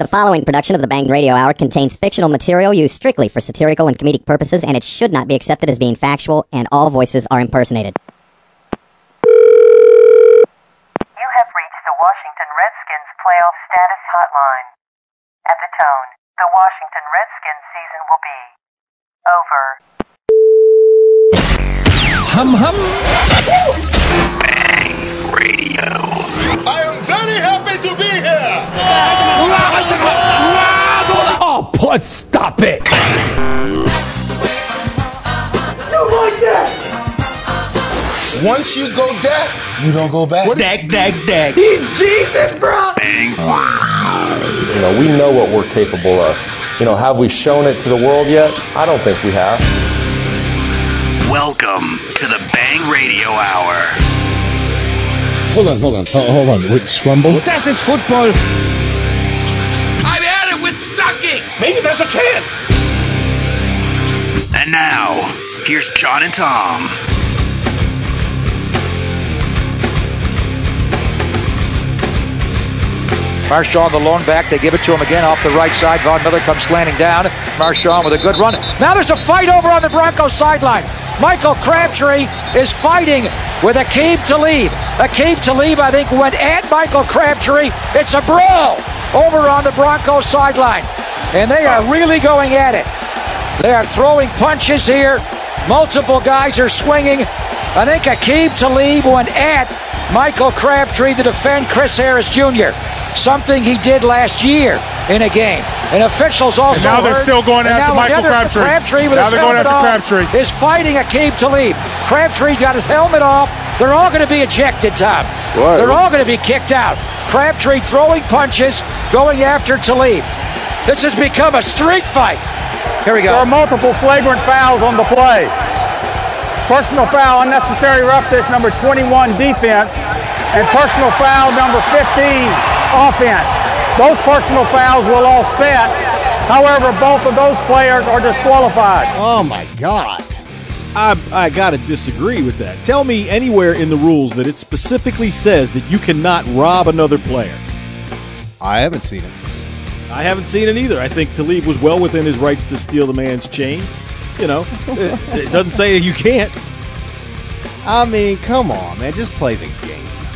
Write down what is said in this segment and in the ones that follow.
The following production of the Bang Radio Hour contains fictional material used strictly for satirical and comedic purposes, and it should not be accepted as being factual, and all voices are impersonated. You have reached the Washington Redskins playoff status hotline. At the tone, the Washington Redskins season will be over. Hum hum. Bang Radio. I am very happy to be here. Oh, please stop it. You like that? Once you go dead, you don't go back. Dag. He's Jesus, bro. Bang. We know what we're capable of. Have we shown it to the world yet? I don't think we have. Welcome to the Bang Radio Hour. Hold on. With Scrumble? Das ist football. I've had it with sucking. Maybe there's a chance. And now, here's John and Tom. Marshawn, the lone back, they give it to him again off the right side. Von Miller comes slanting down. Marshawn with a good run. Now there's a fight over on the Broncos sideline. Michael Crabtree is fighting with Aqib Talib. Aqib Talib, I think, went at Michael Crabtree. It's a brawl over on the Broncos sideline. And they are really going at it. They are throwing punches here. Multiple guys are swinging. I think Aqib Talib went at Michael Crabtree to defend Chris Harris Jr., something he did last year in a game. And officials also and now they're still going after Michael Crabtree. Crabtree with now his they're going helmet after off Crabtree. is fighting Aqib Talib. Crabtree's got his helmet off. They're all going to be ejected, Tom. What? They're all going to be kicked out. Crabtree throwing punches, going after Talib. This has become a street fight. Here we go. There are multiple flagrant fouls on the play. Personal foul, unnecessary roughness, number 21, defense, and personal foul, number 15, offense. Those personal fouls will offset. However, both of those players are disqualified. Oh, my God. I gotta disagree with that. Tell me anywhere in the rules that it specifically says that you cannot rob another player. I haven't seen it. I haven't seen it either. I think Talib was well within his rights to steal the man's chain. It doesn't say you can't. I mean, come on, man. Just play the game.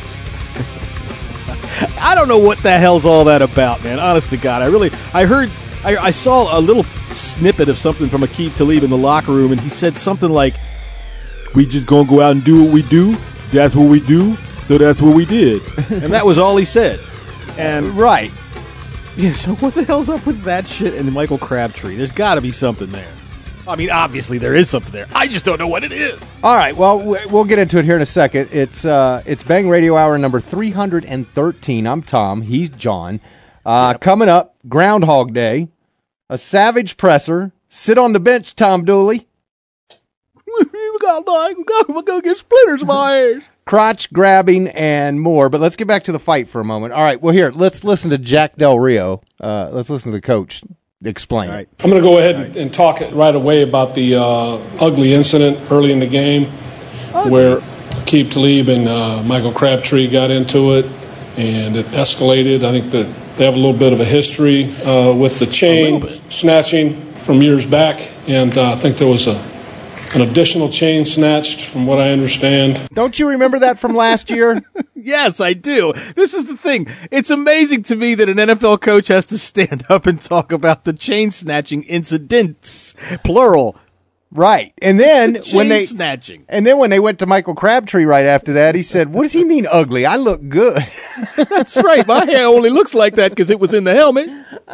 I don't know what the hell's all that about, man. Honest to God, I saw a little snippet of something from Aqib Talib in the locker room, and he said something like, "We just gonna go out and do what we do. That's what we do. So that's what we did." And that was all he said. And right. Yeah. So what the hell's up with that shit and Michael Crabtree? There's got to be something there. I mean, obviously there is something there. I just don't know what it is. All right, well, we'll get into it here in a second. It's Bang Radio Hour number 313. I'm Tom. He's John. Yep. Coming up, Groundhog Day, a savage presser, sit on the bench, Tom Dooley. We're going to get splinters in my ears. Crotch grabbing and more. But let's get back to the fight for a moment. All right, well, here, let's listen to Jack Del Rio. Let's listen to the coach explain it. I'm going to go ahead and talk right away about the ugly incident early in the game where Aqib Talib and Michael Crabtree got into it, and it escalated. I think that they have a little bit of a history with the chain snatching from years back, and I think there was an additional chain snatched from what I understand. Don't you remember that from last year? Yes, I do. This is the thing. It's amazing to me that an NFL coach has to stand up and talk about the chain snatching incidents, plural. Right. And then when they went to Michael Crabtree right after that, he said, "What does he mean ugly? I look good." That's right. My hair only looks like that because it was in the helmet.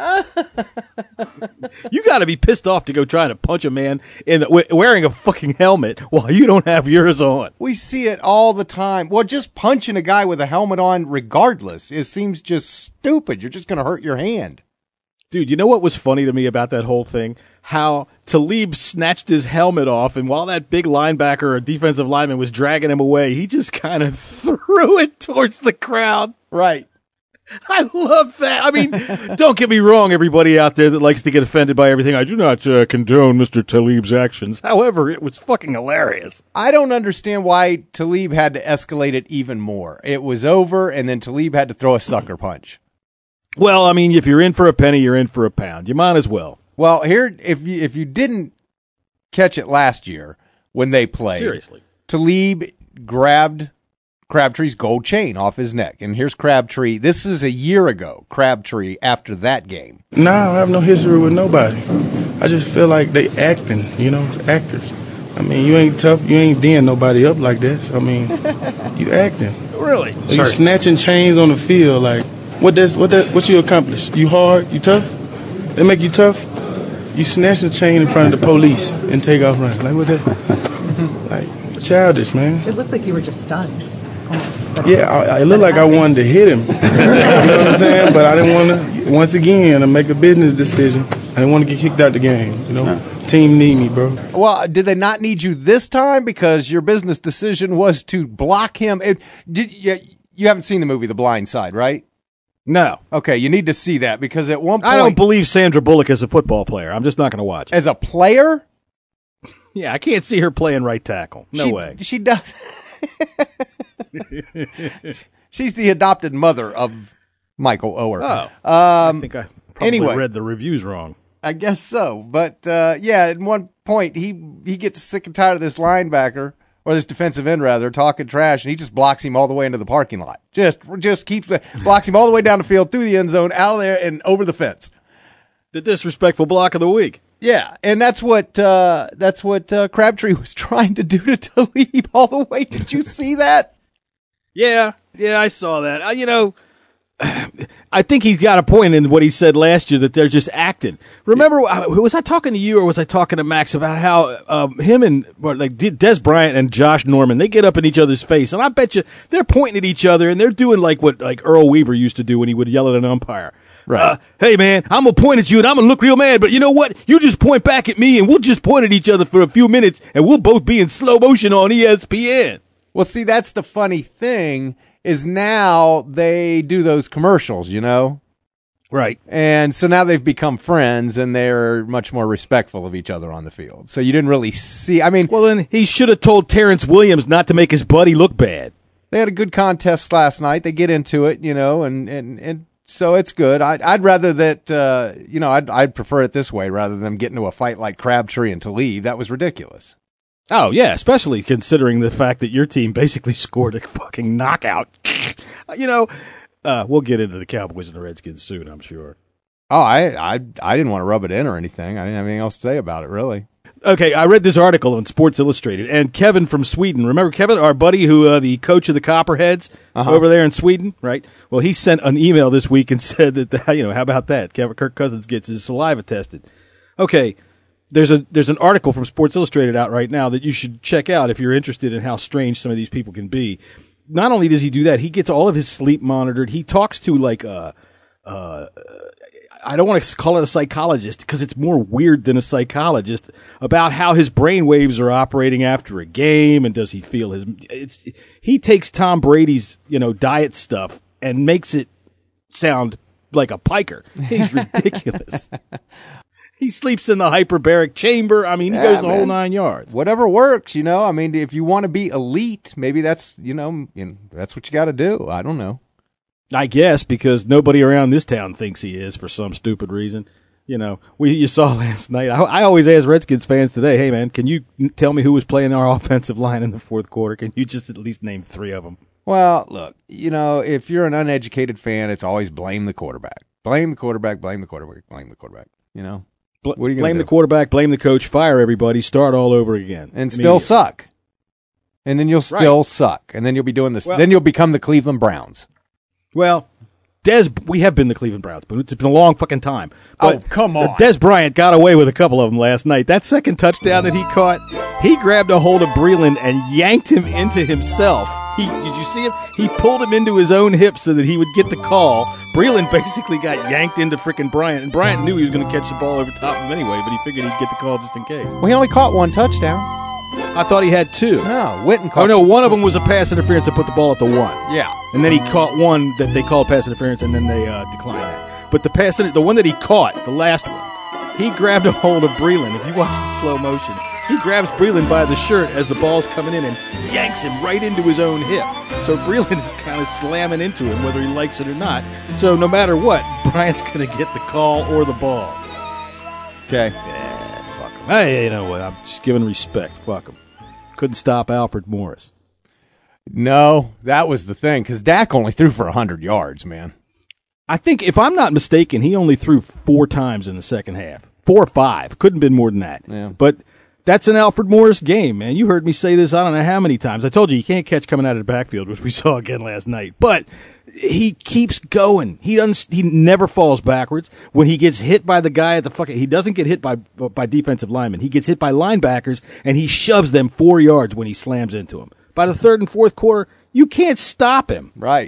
You got to be pissed off to go try to punch a man wearing a fucking helmet while you don't have yours on. We see it all the time. Well, just punching a guy with a helmet on regardless, it seems just stupid. You're just going to hurt your hand. Dude, you know what was funny to me about that whole thing? How Talib snatched his helmet off, and while that big linebacker or defensive lineman was dragging him away, he just kind of threw it towards the crowd. Right. I love that. I mean, don't get me wrong, everybody out there that likes to get offended by everything. I do not condone Mr. Talib's actions. However, it was fucking hilarious. I don't understand why Talib had to escalate it even more. It was over, and then Talib had to throw a sucker punch. Well, I mean, if you're in for a penny, you're in for a pound. You might as well. Well, here, if you didn't catch it last year when they played, seriously, Talib grabbed Crabtree's gold chain off his neck, and here's Crabtree. This is a year ago. Crabtree after that game. No, I have no history with nobody. I just feel like they acting. It's actors. I mean, you ain't tough. You ain't D'ing nobody up like this. I mean, you acting. Really? You snatching chains on the field. Like, what you accomplish? You hard? You tough? They make you tough? You snatch the chain in front of the police and take off running. Like, what that? Like, childish, man. It looked like you were just stunned. Yeah, I looked like I wanted to hit him. You know what I'm saying? But I didn't want to, once again, to make a business decision. I didn't want to get kicked out the game. Team need me, bro. Well, did they not need you this time because your business decision was to block him? You haven't seen the movie The Blind Side, right? No. Okay, you need to see that because at one point... I don't believe Sandra Bullock is a football player. I'm just not going to watch it. As a player? Yeah, I can't see her playing right tackle. No way. She does... She's the adopted mother of Michael Oher. Oh, I think I probably anyway, read the reviews wrong. I guess so. But, yeah, at one point, he gets sick and tired of this linebacker, or this defensive end, rather, talking trash, and he just blocks him all the way into the parking lot. Just blocks him all the way down the field, through the end zone, out of there, and over the fence. The disrespectful block of the week. Yeah, and that's what Crabtree was trying to do to Talib all the way. Did you see that? Yeah, I saw that. I think he's got a point in what he said last year that they're just acting. Remember, was I talking to you or was I talking to Max about how him and Des Bryant and Josh Norman, they get up in each other's face, and I bet you they're pointing at each other and they're doing like what Earl Weaver used to do when he would yell at an umpire. Right. Hey, man, I'm going to point at you and I'm going to look real mad, but you know what? You just point back at me and we'll just point at each other for a few minutes and we'll both be in slow motion on ESPN. Well, see, that's the funny thing is now they do those commercials, Right. And so now they've become friends and they're much more respectful of each other on the field. So you didn't really see, well, then he should have told Terrence Williams not to make his buddy look bad. They had a good contest last night. They get into it, and so it's good. I'd rather that, I'd prefer it this way rather than them get into a fight like Crabtree and Talib. That was ridiculous. Oh, yeah, especially considering the fact that your team basically scored a fucking knockout. We'll get into the Cowboys and the Redskins soon, I'm sure. Oh, I didn't want to rub it in or anything. I didn't have anything else to say about it, really. Okay, I read this article on Sports Illustrated, and Kevin from Sweden, remember Kevin, our buddy who the coach of the Copperheads over there in Sweden, right? Well, he sent an email this week and said that, how about that? Kirk Cousins gets his saliva tested. Okay, there's an article from Sports Illustrated out right now that you should check out if you're interested in how strange some of these people can be. Not only does he do that, he gets all of his sleep monitored. He talks to I don't want to call it a psychologist because it's more weird than a psychologist about how his brain waves are operating after a game and does he feel he takes Tom Brady's, diet stuff and makes it sound like a piker. He's ridiculous. He sleeps in the hyperbaric chamber. I mean, he goes the whole 9 yards. Whatever works, if you want to be elite, maybe that's, that's what you got to do. I don't know. I guess because nobody around this town thinks he is for some stupid reason. You saw last night. I always ask Redskins fans today, hey, man, can you tell me who was playing our offensive line in the fourth quarter? Can you just at least name 3 of them? Well, look, if you're an uneducated fan, it's always blame the quarterback. Blame the quarterback, blame the quarterback, blame the quarterback, What are you blame do? The quarterback, blame the coach, fire everybody, start all over again. And still suck. And then you'll still suck. And then you'll be doing this. Then you'll become the Cleveland Browns. Well, we have been the Cleveland Browns, but it's been a long fucking time. But come on. Des Bryant got away with a couple of them last night. That second touchdown that he caught, he grabbed a hold of Breeland and yanked him into himself. Did you see him? He pulled him into his own hip so that he would get the call. Breeland basically got yanked into frickin' Bryant, and Bryant knew he was going to catch the ball over top of him anyway, but he figured he'd get the call just in case. Well, he only caught 1 touchdown. I thought he had 2. No, Witten caught. Oh, no, one of them was a pass interference that put the ball at the 1. Yeah. And then he caught one that they called pass interference, and then they declined that. But the one that he caught, the last one, he grabbed a hold of Breeland. If you watch the slow motion, he grabs Breeland by the shirt as the ball's coming in and yanks him right into his own hip. So Breeland is kind of slamming into him, whether he likes it or not. So no matter what, Bryant's going to get the call or the ball. Okay. Yeah, fuck him. Hey, you know what? I'm just giving respect. Fuck him. Couldn't stop Alfred Morris. No, that was the thing, because Dak only threw for 100 yards, man. I think, if I'm not mistaken, he only threw 4 times in the second half. 4 or 5. Couldn't have been more than that. Yeah. But that's an Alfred Morris game, man. You heard me say this I don't know how many times. I told you can't catch coming out of the backfield, which we saw again last night. But he keeps going. He never falls backwards. When he gets hit by the guy at the fucking, he doesn't get hit by defensive linemen. He gets hit by linebackers, and he shoves them 4 yards when he slams into them. By the third and fourth quarter, you can't stop him. Right.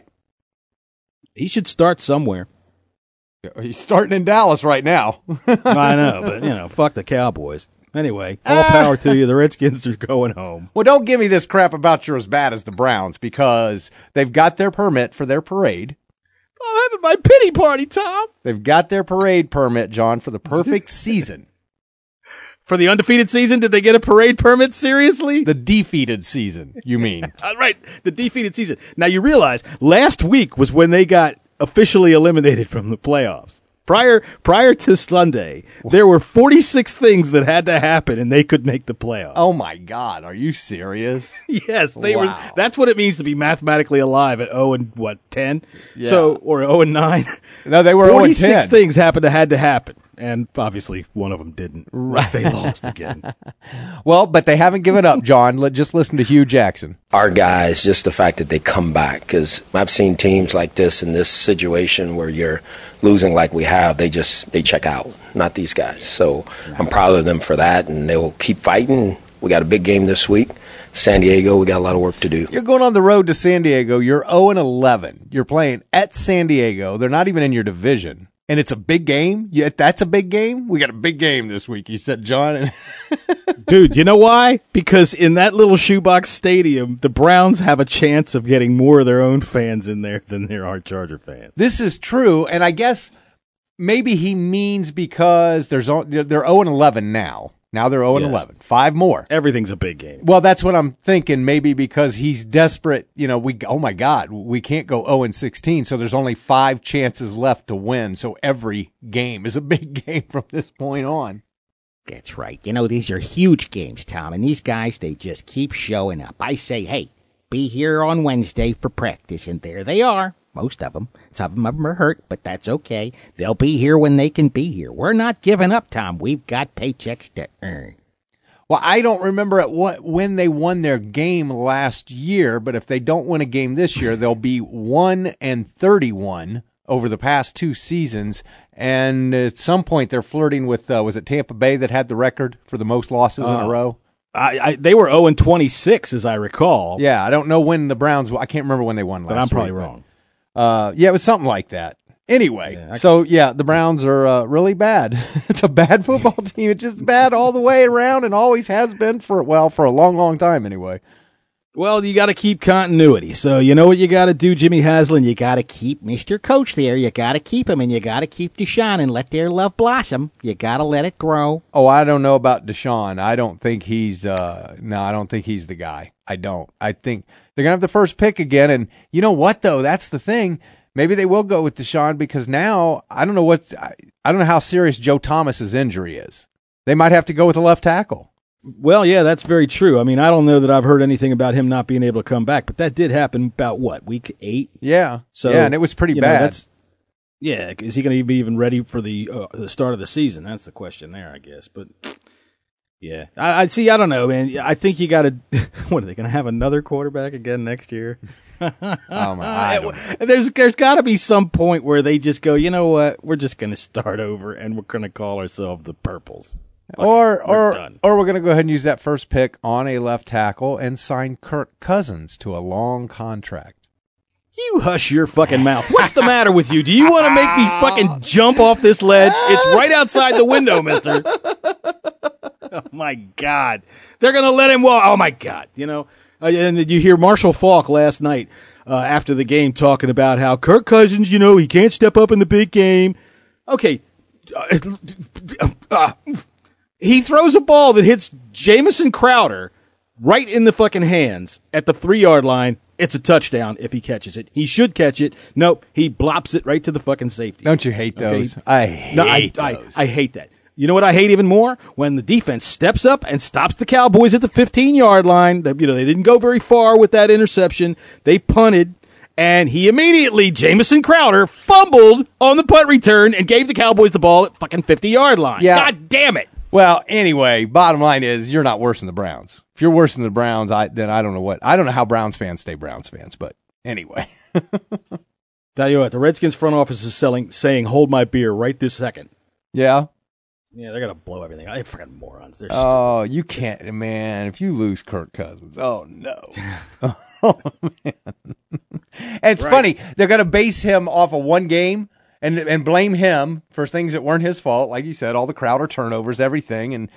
He should start somewhere. He's starting in Dallas right now. I know, but, fuck the Cowboys. Anyway, all power to you. The Redskins are going home. Well, don't give me this crap about you're as bad as the Browns, because they've got their permit for their parade. I'm having my pity party, Tom. They've got their parade permit, John, for the perfect season. For the undefeated season, did they get a parade permit? Seriously? The defeated season, you mean. Right, the defeated season. Now, you realize last week was when they got officially eliminated from the playoffs. Prior to Sunday, there were 46 things that had to happen, and they could make the playoffs. Oh, my God. Are you serious? Yes, they were. That's what it means to be mathematically alive at 0-10? Yeah. So, or 0-9. No, they were 0-10. 46 things had to happen. And obviously, one of them didn't. Right. They lost again. Well, but they haven't given up, John. Just listen to Hugh Jackson. Our guys, just the fact that they come back, because I've seen teams like this in this situation where you're losing like we have, they check out, not these guys. So I'm proud of them for that, and they will keep fighting. We got a big game this week. San Diego, we got a lot of work to do. You're going on the road to San Diego. You're 0-11. You're playing at San Diego. They're not even in your division. And it's a big game? Yeah, that's a big game? We got a big game this week, you said, John. Dude, you know why? Because in that little shoebox stadium, the Browns have a chance of getting more of their own fans in there than there are Charger fans. This is true, and I guess maybe he means because they're 0-11 now. Now they're 0-11. Yes. 5 more. Everything's a big game. Well, that's what I'm thinking. Maybe because he's desperate. Oh my God, we can't go 0-16. So there's only 5 chances left to win. So every game is a big game from this point on. That's right. These are huge games, Tom. And these guys, they just keep showing up. I say, hey, be here on Wednesday for practice. And there they are. Most of them. Some of them are hurt, but that's okay. They'll be here when they can be here. We're not giving up, Tom. We've got paychecks to earn. Well, I don't remember when they won their game last year, but if they don't win a game this year, they'll be 1-31 over the past 2 seasons. And at some point, they're flirting with, was it Tampa Bay that had the record for the most losses in a row? They were 0-26, as I recall. Yeah, I don't know when the Browns, I can't remember when they won last week. But I'm probably wrong. Yeah, it was something like that. Anyway, the Browns are really bad. It's a bad football team. It's just bad all the way around and always has been for a long, long time anyway. Well, you got to keep continuity. So you know what you got to do, Jimmy Haslam? You got to keep Mr. Coach there. You got to keep him, and you got to keep Deshaun and let their love blossom. You got to let it grow. Oh, I don't know about Deshaun. I don't think he's I don't think he's the guy. I don't. I think they're going to have the first pick again, and you know what, though? That's the thing. Maybe they will go with Deshaun because now I don't know how serious Joe Thomas's injury is. They might have to go with a left tackle. Well, yeah, that's very true. I mean, I don't know that I've heard anything about him not being able to come back, but that did happen about, week 8? Yeah. So, yeah, and it was pretty bad. Is he going to be even ready for the start of the season? That's the question there, I guess. But, yeah. I see, I don't know, man. I think you got to – what, are they going to have another quarterback again next year? Oh, my. There's got to be some point where they just go, you know what, we're just going to start over, and we're going to call ourselves the Purples. Or we're going to go ahead and use that first pick on a left tackle and sign Kirk Cousins to a long contract. You hush your fucking mouth. What's the matter with you? Do you want to make me fucking jump off this ledge? It's right outside the window, mister. Oh, my God. They're going to let him walk. Oh, my God. And you hear Marshall Faulk last night after the game talking about how Kirk Cousins, he can't step up in the big game. Okay. He throws a ball that hits Jamison Crowder right in the fucking hands at the 3-yard line. it's a touchdown if he catches it. He should catch it. Nope, he blops it right to the fucking safety. Don't you hate those? I hate those. I hate that. You know what I hate even more? When the defense steps up and stops the Cowboys at the 15-yard line. They didn't go very far with that interception. They punted, and he immediately, Jamison Crowder, fumbled on the punt return and gave the Cowboys the ball at fucking 50-yard line. Yeah. God damn it. Well, anyway, bottom line is you're not worse than the Browns. If you're worse than the Browns, then I don't know what. I don't know how Browns fans stay Browns fans, but anyway. Tell you what, the Redskins front office is saying, hold my beer right this second. Yeah? Yeah, they're going to blow everything. They're fucking morons. They're Oh, you can't, man. If you lose Kirk Cousins, oh, no. Oh, man. And it's funny. They're going to base him off of one game and blame him for things that weren't his fault. Like you said, all the Crowder turnovers, everything. And,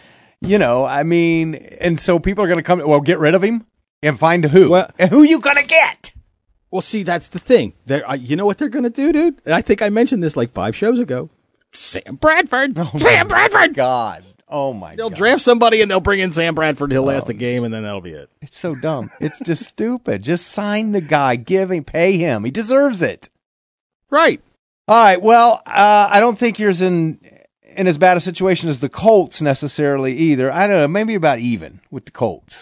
and so people are going to come, well, get rid of him and find who. Well, and who you going to get? Well, see, that's the thing. You know what they're going to do, dude? I think I mentioned this like 5 shows ago. Sam Bradford. Sam Bradford. God. Oh, my God. They'll draft somebody and they'll bring in Sam Bradford. He'll last the game, and then that'll be it. It's so dumb. It's just stupid. Just sign the guy. Pay him. He deserves it. Right. All right. Well, I don't think you're in as bad a situation as the Colts necessarily either. I don't know. Maybe about even with the Colts.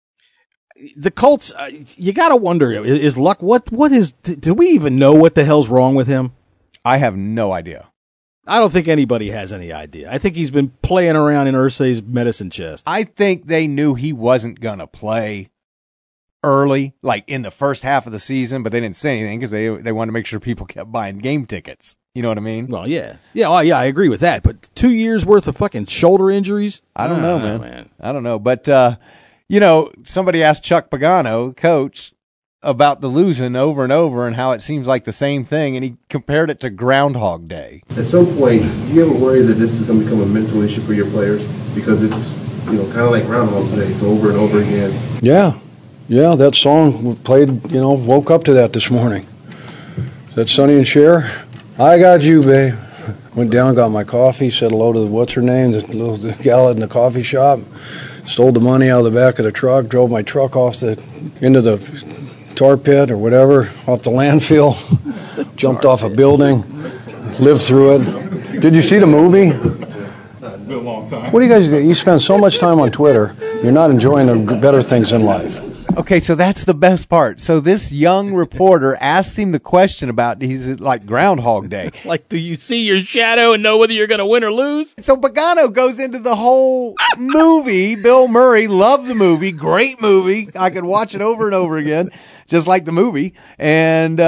The Colts, you got to wonder, is Luck, do we even know what the hell's wrong with him? I have no idea. I don't think anybody has any idea. I think he's been playing around in Irsay's medicine chest. I think they knew he wasn't going to play early, like in the first half of the season, but they didn't say anything because they wanted to make sure people kept buying game tickets. You know what I mean? Well, yeah. Yeah, I agree with that. But 2 years worth of fucking shoulder injuries? I don't know, man. I don't know. But, somebody asked Chuck Pagano, coach, about the losing over and over and how it seems like the same thing, and he compared it to Groundhog Day. At some point, do you ever worry that this is going to become a mental issue for your players? Because it's, kind of like Groundhog Day. It's over and over again. Yeah, that song played, woke up to that this morning. Is that Sonny and Cher? I got you, babe. Went down, got my coffee, said hello to the gal in the coffee shop, stole the money out of the back of the truck, drove my truck into the tar pit or whatever, off the landfill, jumped off a building, lived through it. Did you see the movie? Been a long time. What do you guys do? You spend so much time on Twitter, you're not enjoying the better things in life. Okay, so that's the best part. So this young reporter asked him the question about, he's like Groundhog Day. Like, do you see your shadow and know whether you're going to win or lose? So Pagano goes into the whole movie. Bill Murray, loved the movie, great movie. I could watch it over and over again, just like the movie. And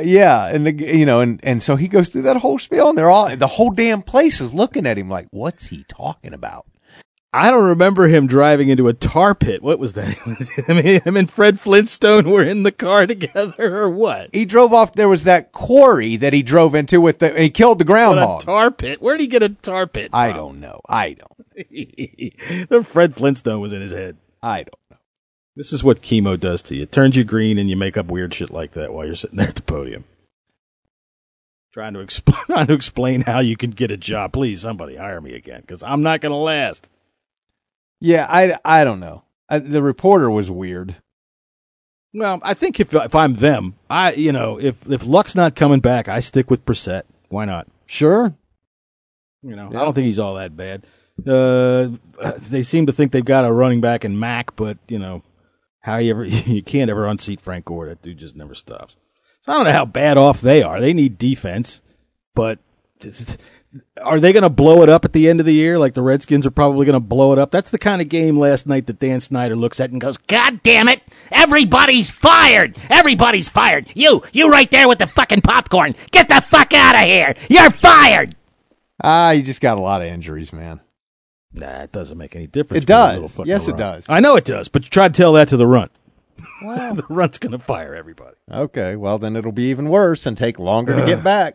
and so he goes through that whole spiel, and the whole damn place is looking at him like, what's he talking about? I don't remember him driving into a tar pit. What was that? Him and Fred Flintstone were in the car together, or what? He drove off. There was that quarry that he drove into he killed the groundhog. What, a tar pit? Where did he get a tar pit from? I don't know. The Fred Flintstone was in his head. I don't know. This is what chemo does to you. It turns you green, and you make up weird shit like that while you're sitting there at the podium. Trying to explain how you can get a job. Please, somebody hire me again, because I'm not going to last. Yeah, I don't know. The reporter was weird. Well, I think if I'm them, if Luck's not coming back, I stick with Brissett. Why not? Sure. I don't think he's all that bad. They seem to think they've got a running back in Mack, but you can't ever unseat Frank Gore. That dude just never stops. So I don't know how bad off they are. They need defense, but are they going to blow it up at the end of the year? Like the Redskins are probably going to blow it up. That's the kind of game last night that Dan Snyder looks at and goes, God damn it. Everybody's fired. Everybody's fired. You right there with the fucking popcorn. Get the fuck out of here. You're fired. You just got a lot of injuries, man. Nah, it doesn't make any difference. It does. Yes, it does. I know it does, but you try to tell that to the runt. Well, the runt's going to fire everybody. Okay, well, then it'll be even worse and take longer to get back.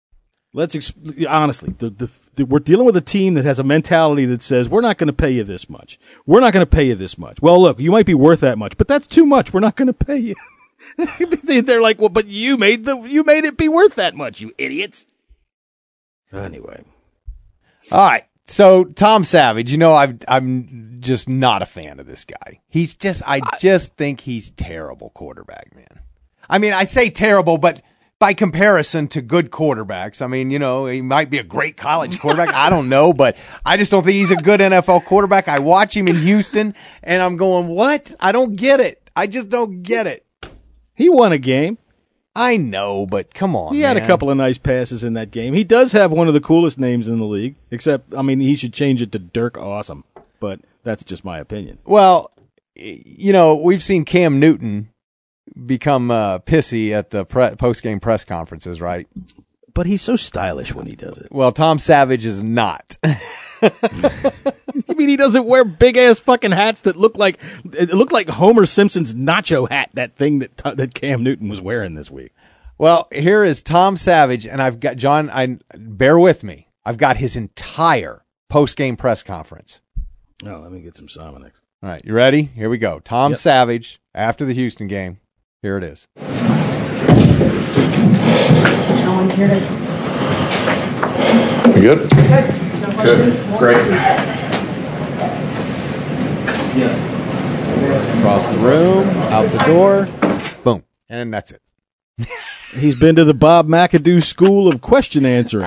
Honestly, we're dealing with a team that has a mentality that says, we're not going to pay you this much. We're not going to pay you this much. Well, look, you might be worth that much, but that's too much. We're not going to pay you. They're like, well, but you made it be worth that much, you idiots. Anyway. All right. So Tom Savage, I'm just not a fan of this guy. I just think he's terrible quarterback, man. I mean, I say terrible, but by comparison to good quarterbacks, I mean, he might be a great college quarterback. I don't know, but I just don't think he's a good NFL quarterback. I watch him in Houston, and I'm going, what? I don't get it. I just don't get it. He won a game. I know, but come on, He had a couple of nice passes in that game. He does have one of the coolest names in the league, except, I mean, he should change it to Dirk Awesome, but that's just my opinion. Well, we've seen Cam Newton become pissy at the post-game press conferences, right? But he's so stylish when he does it. Well, Tom Savage is not. You mean he doesn't wear big-ass fucking hats that look like Homer Simpson's nacho hat, that thing that Cam Newton was wearing this week? Well, here is Tom Savage, and I've got, John, bear with me. I've got his entire post-game press conference. Oh, let me get some Somonix. All right, you ready? Here we go. Tom Savage, after the Houston game. Here it is. No one's here to... You good? Good. No questions? Good. Great. Yes. Across the room, out the door, boom, and that's it. He's been to the Bob McAdoo School of Question Answering.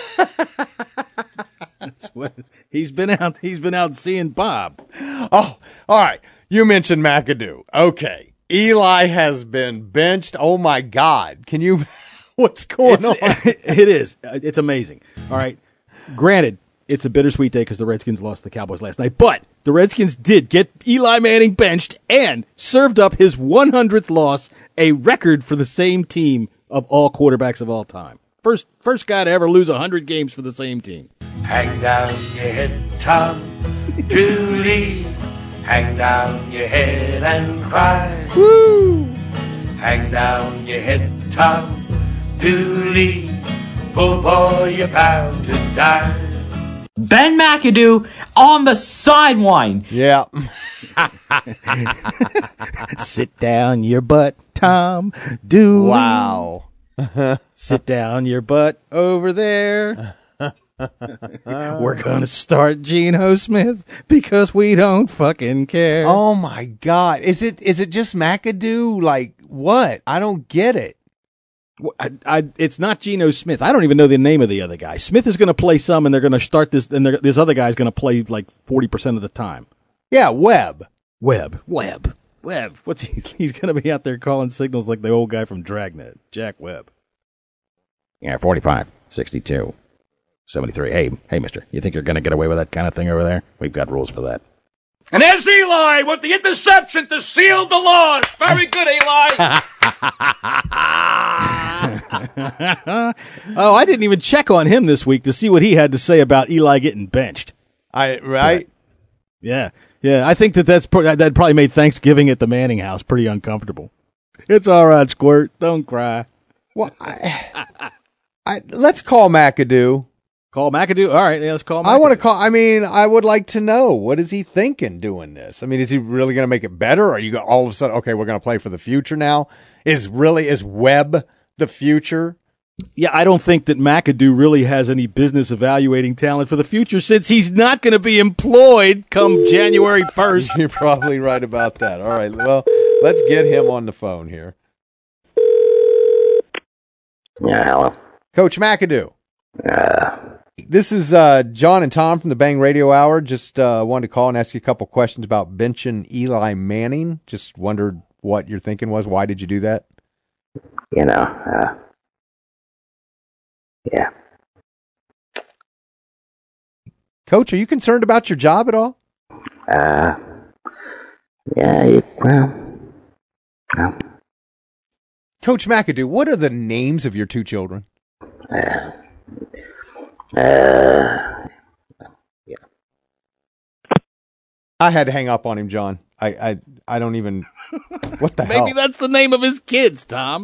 That's what he's been out. He's been out seeing Bob. Oh, all right. You mentioned McAdoo. Okay. Eli has been benched. Oh my God. Can you, what's going on? It is. It's amazing. All right. Granted, it's a bittersweet day because the Redskins lost to the Cowboys last night, but the Redskins did get Eli Manning benched and served up his 100th loss, a record for the same team of all quarterbacks of all time. First guy to ever lose 100 games for the same team. Hang down your head, Tom Dooley. Hang down your head and cry. Woo! Hang down your head, Tom Dooley. Oh boy, you're bound to die. Ben McAdoo on the sideline. Yeah. Sit down your butt, Tom Dooley. Wow. Sit down your butt over there. We're going to start Geno Smith because we don't fucking care. Oh my God. Is it just McAdoo? Like what? I don't get it. It's not Geno Smith. I don't even know the name of the other guy. Smith is going to play some, and they're going to start this, and this other guy's going to play like 40% of the time. Yeah, Webb. What's he's going to be out there calling signals like the old guy from Dragnet, Jack Webb. Yeah, 45, 62, 73. Hey, mister, you think you're going to get away with that kind of thing over there? We've got rules for that. And there's Eli with the interception to seal the loss. Very good, Eli. Oh, I didn't even check on him this week to see what he had to say about Eli getting benched. Right? Yeah. I think that probably made Thanksgiving at the Manning house pretty uncomfortable. It's all right, Squirt. Don't cry. Well, let's call McAdoo. Call McAdoo? All right, let's call McAdoo. I would like to know, what is he thinking doing this? I mean, is he really going to make it better? Or are you all of a sudden, okay, we're going to play for the future now? Is Webb the future? Yeah, I don't think that McAdoo really has any business evaluating talent for the future since he's not going to be employed come January 1st. You're probably right about that. All right, well, let's get him on the phone here. Yeah, hello. Coach McAdoo. This is John and Tom from the Bang Radio Hour. Just wanted to call and ask you a couple questions about benching Eli Manning. Just wondered what your thinking was. Why did you do that? Yeah. Coach, are you concerned about your job at all? No. Coach McAdoo, what are the names of your two children? Yeah. I had to hang up on him, John. I don't even. What the hell? Maybe that's the name of his kids, Tom.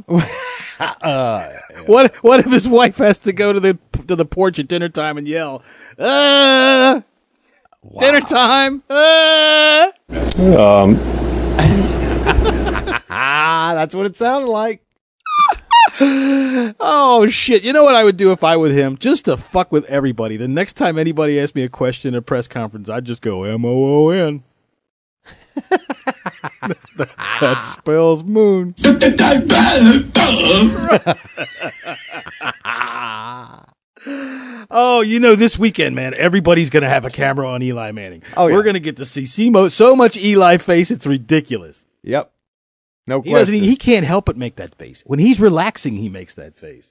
What if his wife has to go to the porch at dinner time and yell, wow. Dinner time. That's what it sounded like. Oh, shit. You know what I would do if I were him? Just to fuck with everybody. The next time anybody asked me a question at a press conference, I'd just go M-O-O-N. That spells moon. Oh, this weekend, man, everybody's going to have a camera on Eli Manning. Oh, yeah. We're going to get to see so much Eli face, it's ridiculous. Yep. No He question. he can't help but make that face. When he's relaxing, he makes that face.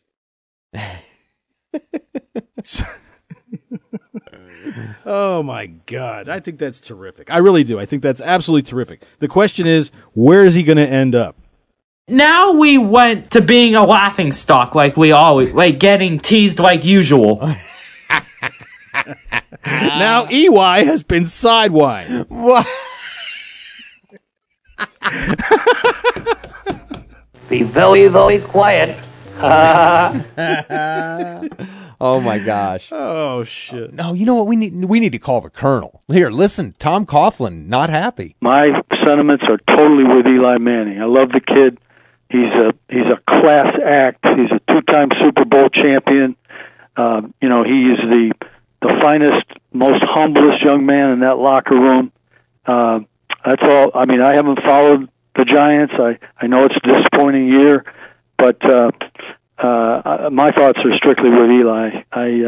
Oh, my God. I think that's terrific. I really do. I think that's absolutely terrific. The question is, where is he going to end up? Now we went to being a laughing stock like we always, like getting teased like usual. Now EY has been sidewined. What? Be very, very quiet. Oh my gosh. Oh shit. No, you know what we need to call the Colonel. Here, listen, Tom Coughlin not happy. My sentiments are totally with Eli Manning. I love the kid. He's a class act. He's a two-time Super Bowl champion. He is the finest, most humblest young man in that locker room. That's all. I mean, I haven't followed the Giants. I know it's a disappointing year, but my thoughts are strictly with Eli.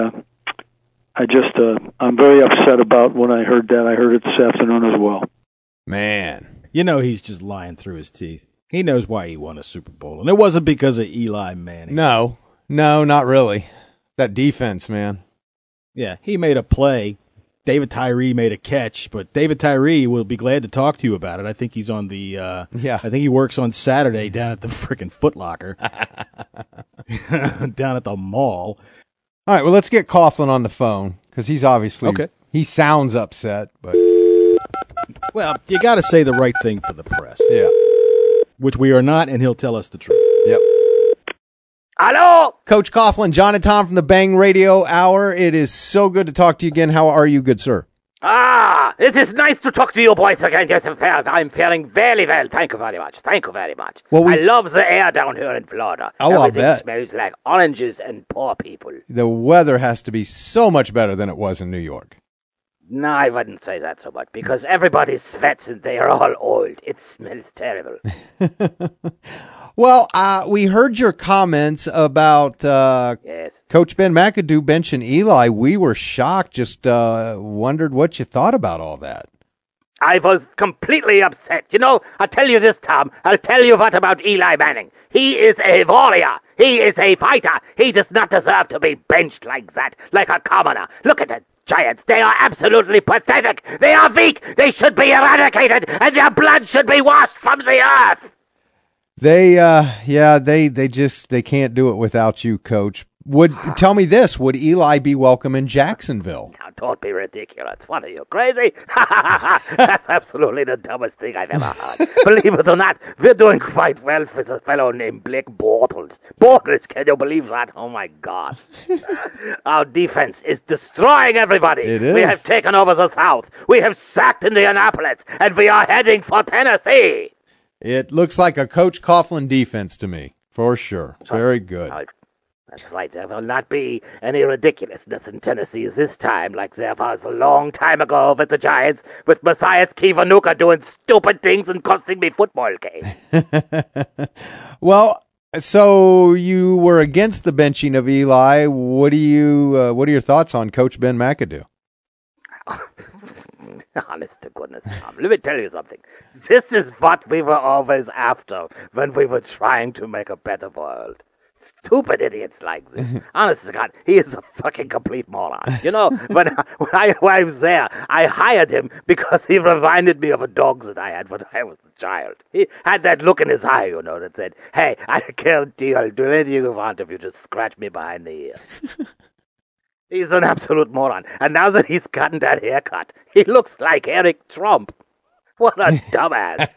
I'm very upset about when I heard that. I heard it this afternoon as well. Man. He's just lying through his teeth. He knows why he won a Super Bowl, and it wasn't because of Eli Manning. No, not really. That defense, man. Yeah, he made a play. David Tyree made a catch, but David Tyree will be glad to talk to you about it. I think he's on the I think he works on Saturday down at the frickin' Foot Locker. Down at the mall. All right, well, let's get Coughlin on the phone, because he's obviously, he sounds upset, but... Well, you got to say the right thing for the press. Yeah. Which we are not, and he'll tell us the truth. Yep. Hello? Coach Coughlin, John and Tom from the Bang Radio Hour. It is so good to talk to you again. How are you, good sir? It is nice to talk to you boys again. Yes, I'm faring very well. Thank you very much. Well, I love the air down here in Florida. Oh, I'll Everything bet. smells like oranges and poor people. The weather has to be so much better than it was in New York. No, I wouldn't say that so much, because everybody sweats and they are all old. It smells terrible. Well, we heard your comments about Coach Ben McAdoo benching Eli. We were shocked, just wondered what you thought about all that. I was completely upset. I'll tell you this, Tom. I'll tell you what about Eli Manning. He is a warrior. He is a fighter. He does not deserve to be benched like that, like a commoner. Look at it. Giants, they are absolutely pathetic. They are weak. They should be eradicated, and their blood should be washed from the earth. They can't do it without you, Coach. Tell me this, would Eli be welcome in Jacksonville? Now, don't be ridiculous. What are you, crazy? That's absolutely the dumbest thing I've ever heard. Believe it or not, we're doing quite well for a fellow named Blake Bortles. Bortles, can you believe that? Oh, my God. Our defense is destroying everybody. It is. We have taken over the South. We have sacked Indianapolis, and we are heading for Tennessee. It looks like a Coach Coughlin defense to me, for sure. Very good. That's right. There will not be any ridiculousness in Tennessee this time like there was a long time ago with the Giants, with Messias Kiwanuka doing stupid things and costing me football games. Well, so you were against the benching of Eli. What are your thoughts on Coach Ben McAdoo? Honest to goodness, Tom, let me tell you something. This is what we were always after when we were trying to make a better world. Stupid idiots like this. Honest to God, he is a fucking complete moron. When I was there, I hired him because he reminded me of a dog that I had when I was a child. He had that look in his eye, that said, "Hey, I guarantee I'll do anything you want if you just scratch me behind the ear." He's an absolute moron. And now that he's gotten that haircut, he looks like Eric Trump. What a dumbass.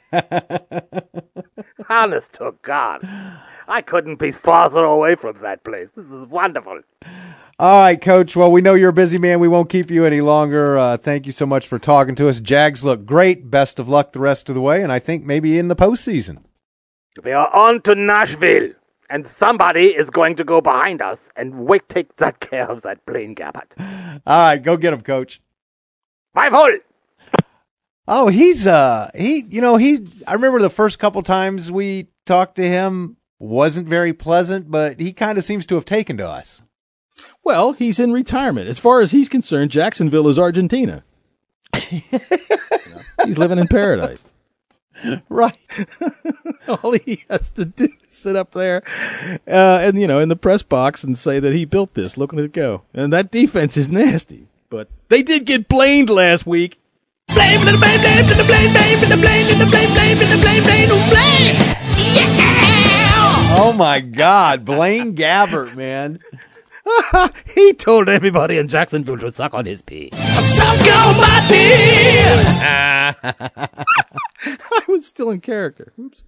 Honest to God. I couldn't be farther away from that place. This is wonderful. All right, Coach. Well, we know you're a busy man. We won't keep you any longer. Thank you so much for talking to us. Jags look great. Best of luck the rest of the way, and I think maybe in the postseason. We are on to Nashville. And somebody is going to go behind us and take that care of that Blaine Gabbert. All right, go get him, Coach. 5-hole. Oh, I remember the first couple times we talked to him wasn't very pleasant, but he kind of seems to have taken to us. Well, he's in retirement. As far as he's concerned, Jacksonville is Argentina. He's living in paradise. Right. All he has to do is sit up there and, in the press box and say that he built this. Look at it go. And that defense is nasty. But they did get blamed last week. Blame, blame, blame, blame, blame, blame, blame, blame, blame, blame, blame, blame. Yeah! Oh, my God. Blaine Gabbert, man. He told everybody in Jacksonville to suck on his pee. Suck on my dick! I was still in character. Oops.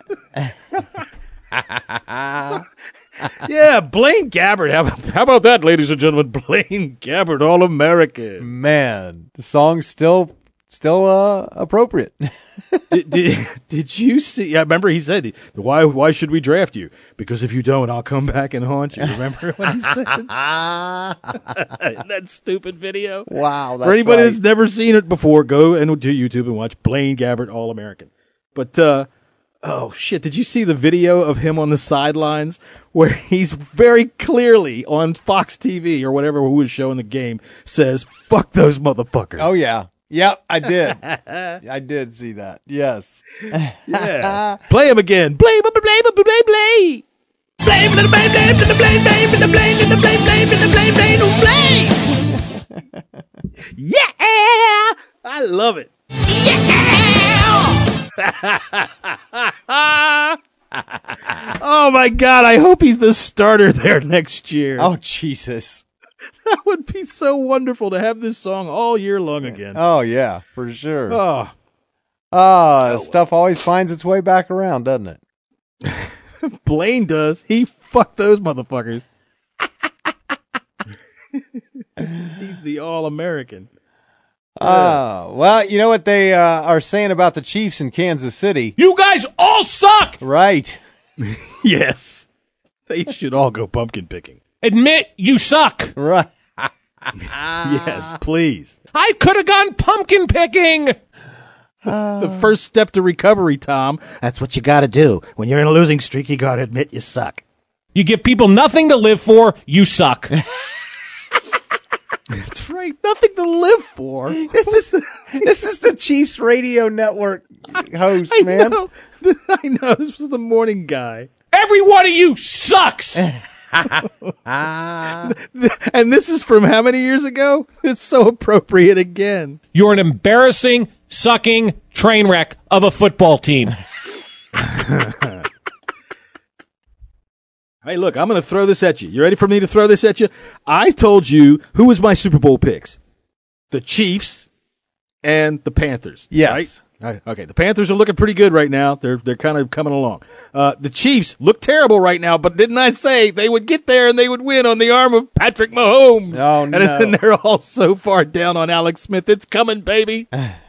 Yeah, Blaine Gabbert. How about that, ladies and gentlemen? Blaine Gabbert, All-American. Man, the song's still appropriate. Did you see? I remember he said, "Why should we draft you? Because if you don't, I'll come back and haunt you." Remember when he said that stupid video? Wow! That's For anybody right. that's never seen it before, go and to YouTube and watch Blaine Gabbert All-American. But oh shit! Did you see the video of him on the sidelines where he's very clearly on Fox TV or whatever who was showing the game says, "Fuck those motherfuckers." Oh yeah. Yep, I did. I did see that. Yes. Yeah. Play him again. Play. Blame, blame, blame, blame, blame, blame, blame, blame, blame, blame. Yeah. I love it. Oh my God! I hope he's the starter there next year. Oh Jesus! That would be so wonderful to have this song all year long again. Oh yeah, for sure. Oh, stuff always finds its way back around, doesn't it? Blaine does. He fucked those motherfuckers. He's the All-American. Well, you know what they are saying about the Chiefs in Kansas City? You guys all suck! Right. Yes. They should all go pumpkin picking. Admit you suck. Right. Yes, please. I could have gone pumpkin picking. The first step to recovery, Tom. That's what you got to do. When you're in a losing streak, you got to admit you suck. You give people nothing to live for, you suck. That's right. Nothing to live for. This is the Chiefs Radio Network host, man. I know. This was the morning guy. Every one of you sucks. And this is from how many years ago? It's so appropriate again. You're an embarrassing, sucking train wreck of a football team. Hey, look, I'm going to throw this at you. You ready for me to throw this at you? I told you who was my Super Bowl picks. The Chiefs and the Panthers. Yes. Right? Okay, the Panthers are looking pretty good right now. They're kind of coming along. The Chiefs look terrible right now, but didn't I say they would get there and they would win on the arm of Patrick Mahomes? Oh, no. And they're all so far down on Alex Smith. It's coming, baby.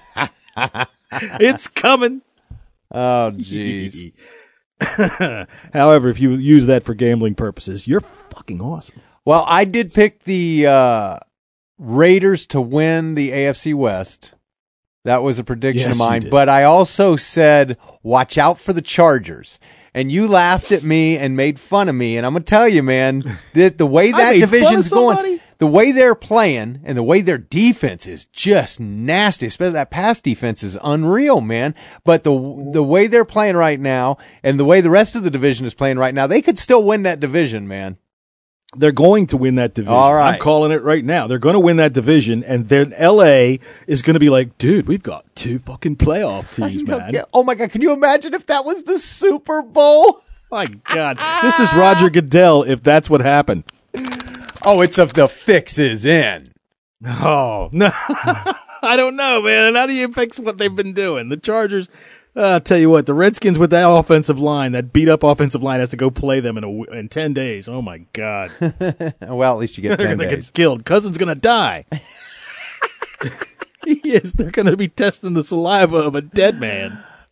It's coming. Oh, jeez. However, if you use that for gambling purposes, you're fucking awesome. Well, I did pick the Raiders to win the AFC West. That was a prediction of mine. But I also said, watch out for the Chargers. And you laughed at me and made fun of me. And I'm going to tell you, man, that the way that division's going, the way they're playing and the way their defense is just nasty, especially that pass defense is unreal, man. But the way they're playing right now and the way the rest of the division is playing right now, they could still win that division, man. They're going to win that division. All right. I'm calling it right now. They're going to win that division, and then L.A. is going to be like, dude, we've got 2 fucking playoff teams, man. Oh, my God. Can you imagine if that was the Super Bowl? My God. This is Roger Goodell if that's what happened. Oh, it's of the fix is in. Oh, no. I don't know, man. How do you fix what they've been doing? The Chargers, I'll tell you what, the Redskins with that offensive line, that beat-up offensive line, has to go play them in 10 days. Oh, my God. Well, at least you get 10 They're days. going to get killed. Cousin's going to die. He is. They're going to be testing the saliva of a dead man.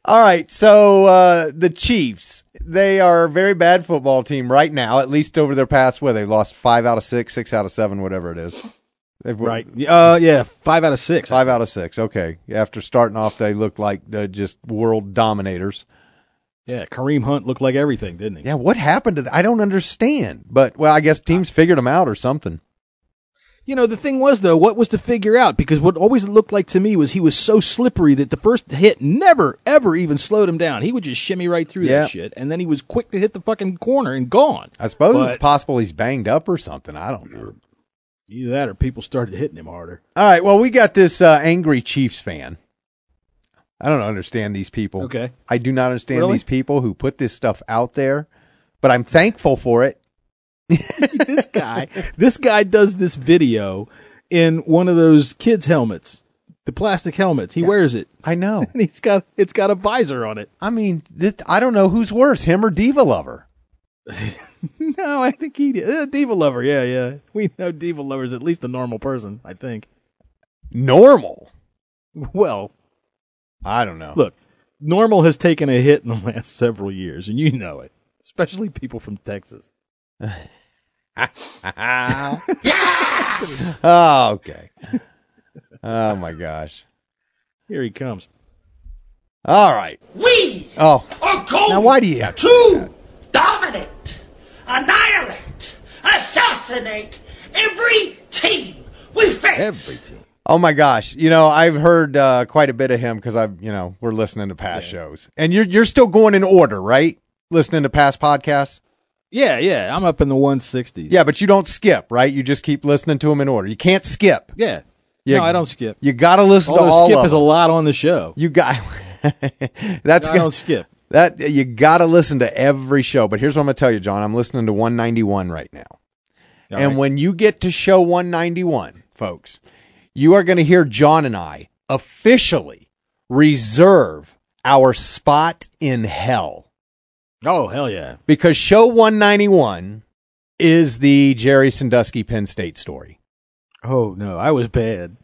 All right, so the Chiefs, they are a very bad football team right now, at least over their past, they've lost 5 out of 6, 6 out of 7, whatever it is. Right. Yeah, 5 out of 6. 5 out of 6, okay. After starting off, they looked like just world dominators. Yeah, Kareem Hunt looked like everything, didn't he? Yeah, what happened to that? I don't understand. But, well, I guess teams figured them out or something. You know, the thing was, though, what was to figure out? Because what always looked like to me was he was so slippery that the first hit never, ever even slowed him down. He would just shimmy right through that shit, and then he was quick to hit the fucking corner and gone. I suppose it's possible he's banged up or something. I don't know. Either that or people started hitting him harder. All right, well, we got this angry Chiefs fan. I don't understand these people. Okay. I do not understand these people who put this stuff out there, but I'm thankful for it. This guy does this video in one of those kids' helmets, the plastic helmets. He wears it. I know. And it's got a visor on it. I mean, I don't know who's worse, him or Diva Lover. No, I think he did. Diva Lover, yeah. We know Diva Lover's at least a normal person, I think. Normal? Well, I don't know. Look, normal has taken a hit in the last several years, and you know it, especially people from Texas. Oh, okay. Oh, my gosh. Here he comes. All right. We are going now why do you have to dominate, annihilate, assassinate every team we face. Every team. Oh my gosh! You know, I've heard quite a bit of him because we're listening to past shows, and you're still going in order, right? Listening to past podcasts. Yeah, I'm up in the 160s. Yeah, but you don't skip, right? You just keep listening to them in order. You can't skip. Yeah. No, I don't skip. You got to listen to all skip of them. is a lot on the show. You got. I don't skip. That you got to listen to every show. But here's what I'm going to tell you, John. I'm listening to 191 right now, and when you get to show 191, folks, you are going to hear John and I officially reserve our spot in hell. Oh, hell yeah. Because show 191 is the Jerry Sandusky Penn State story. Oh, no, I was bad.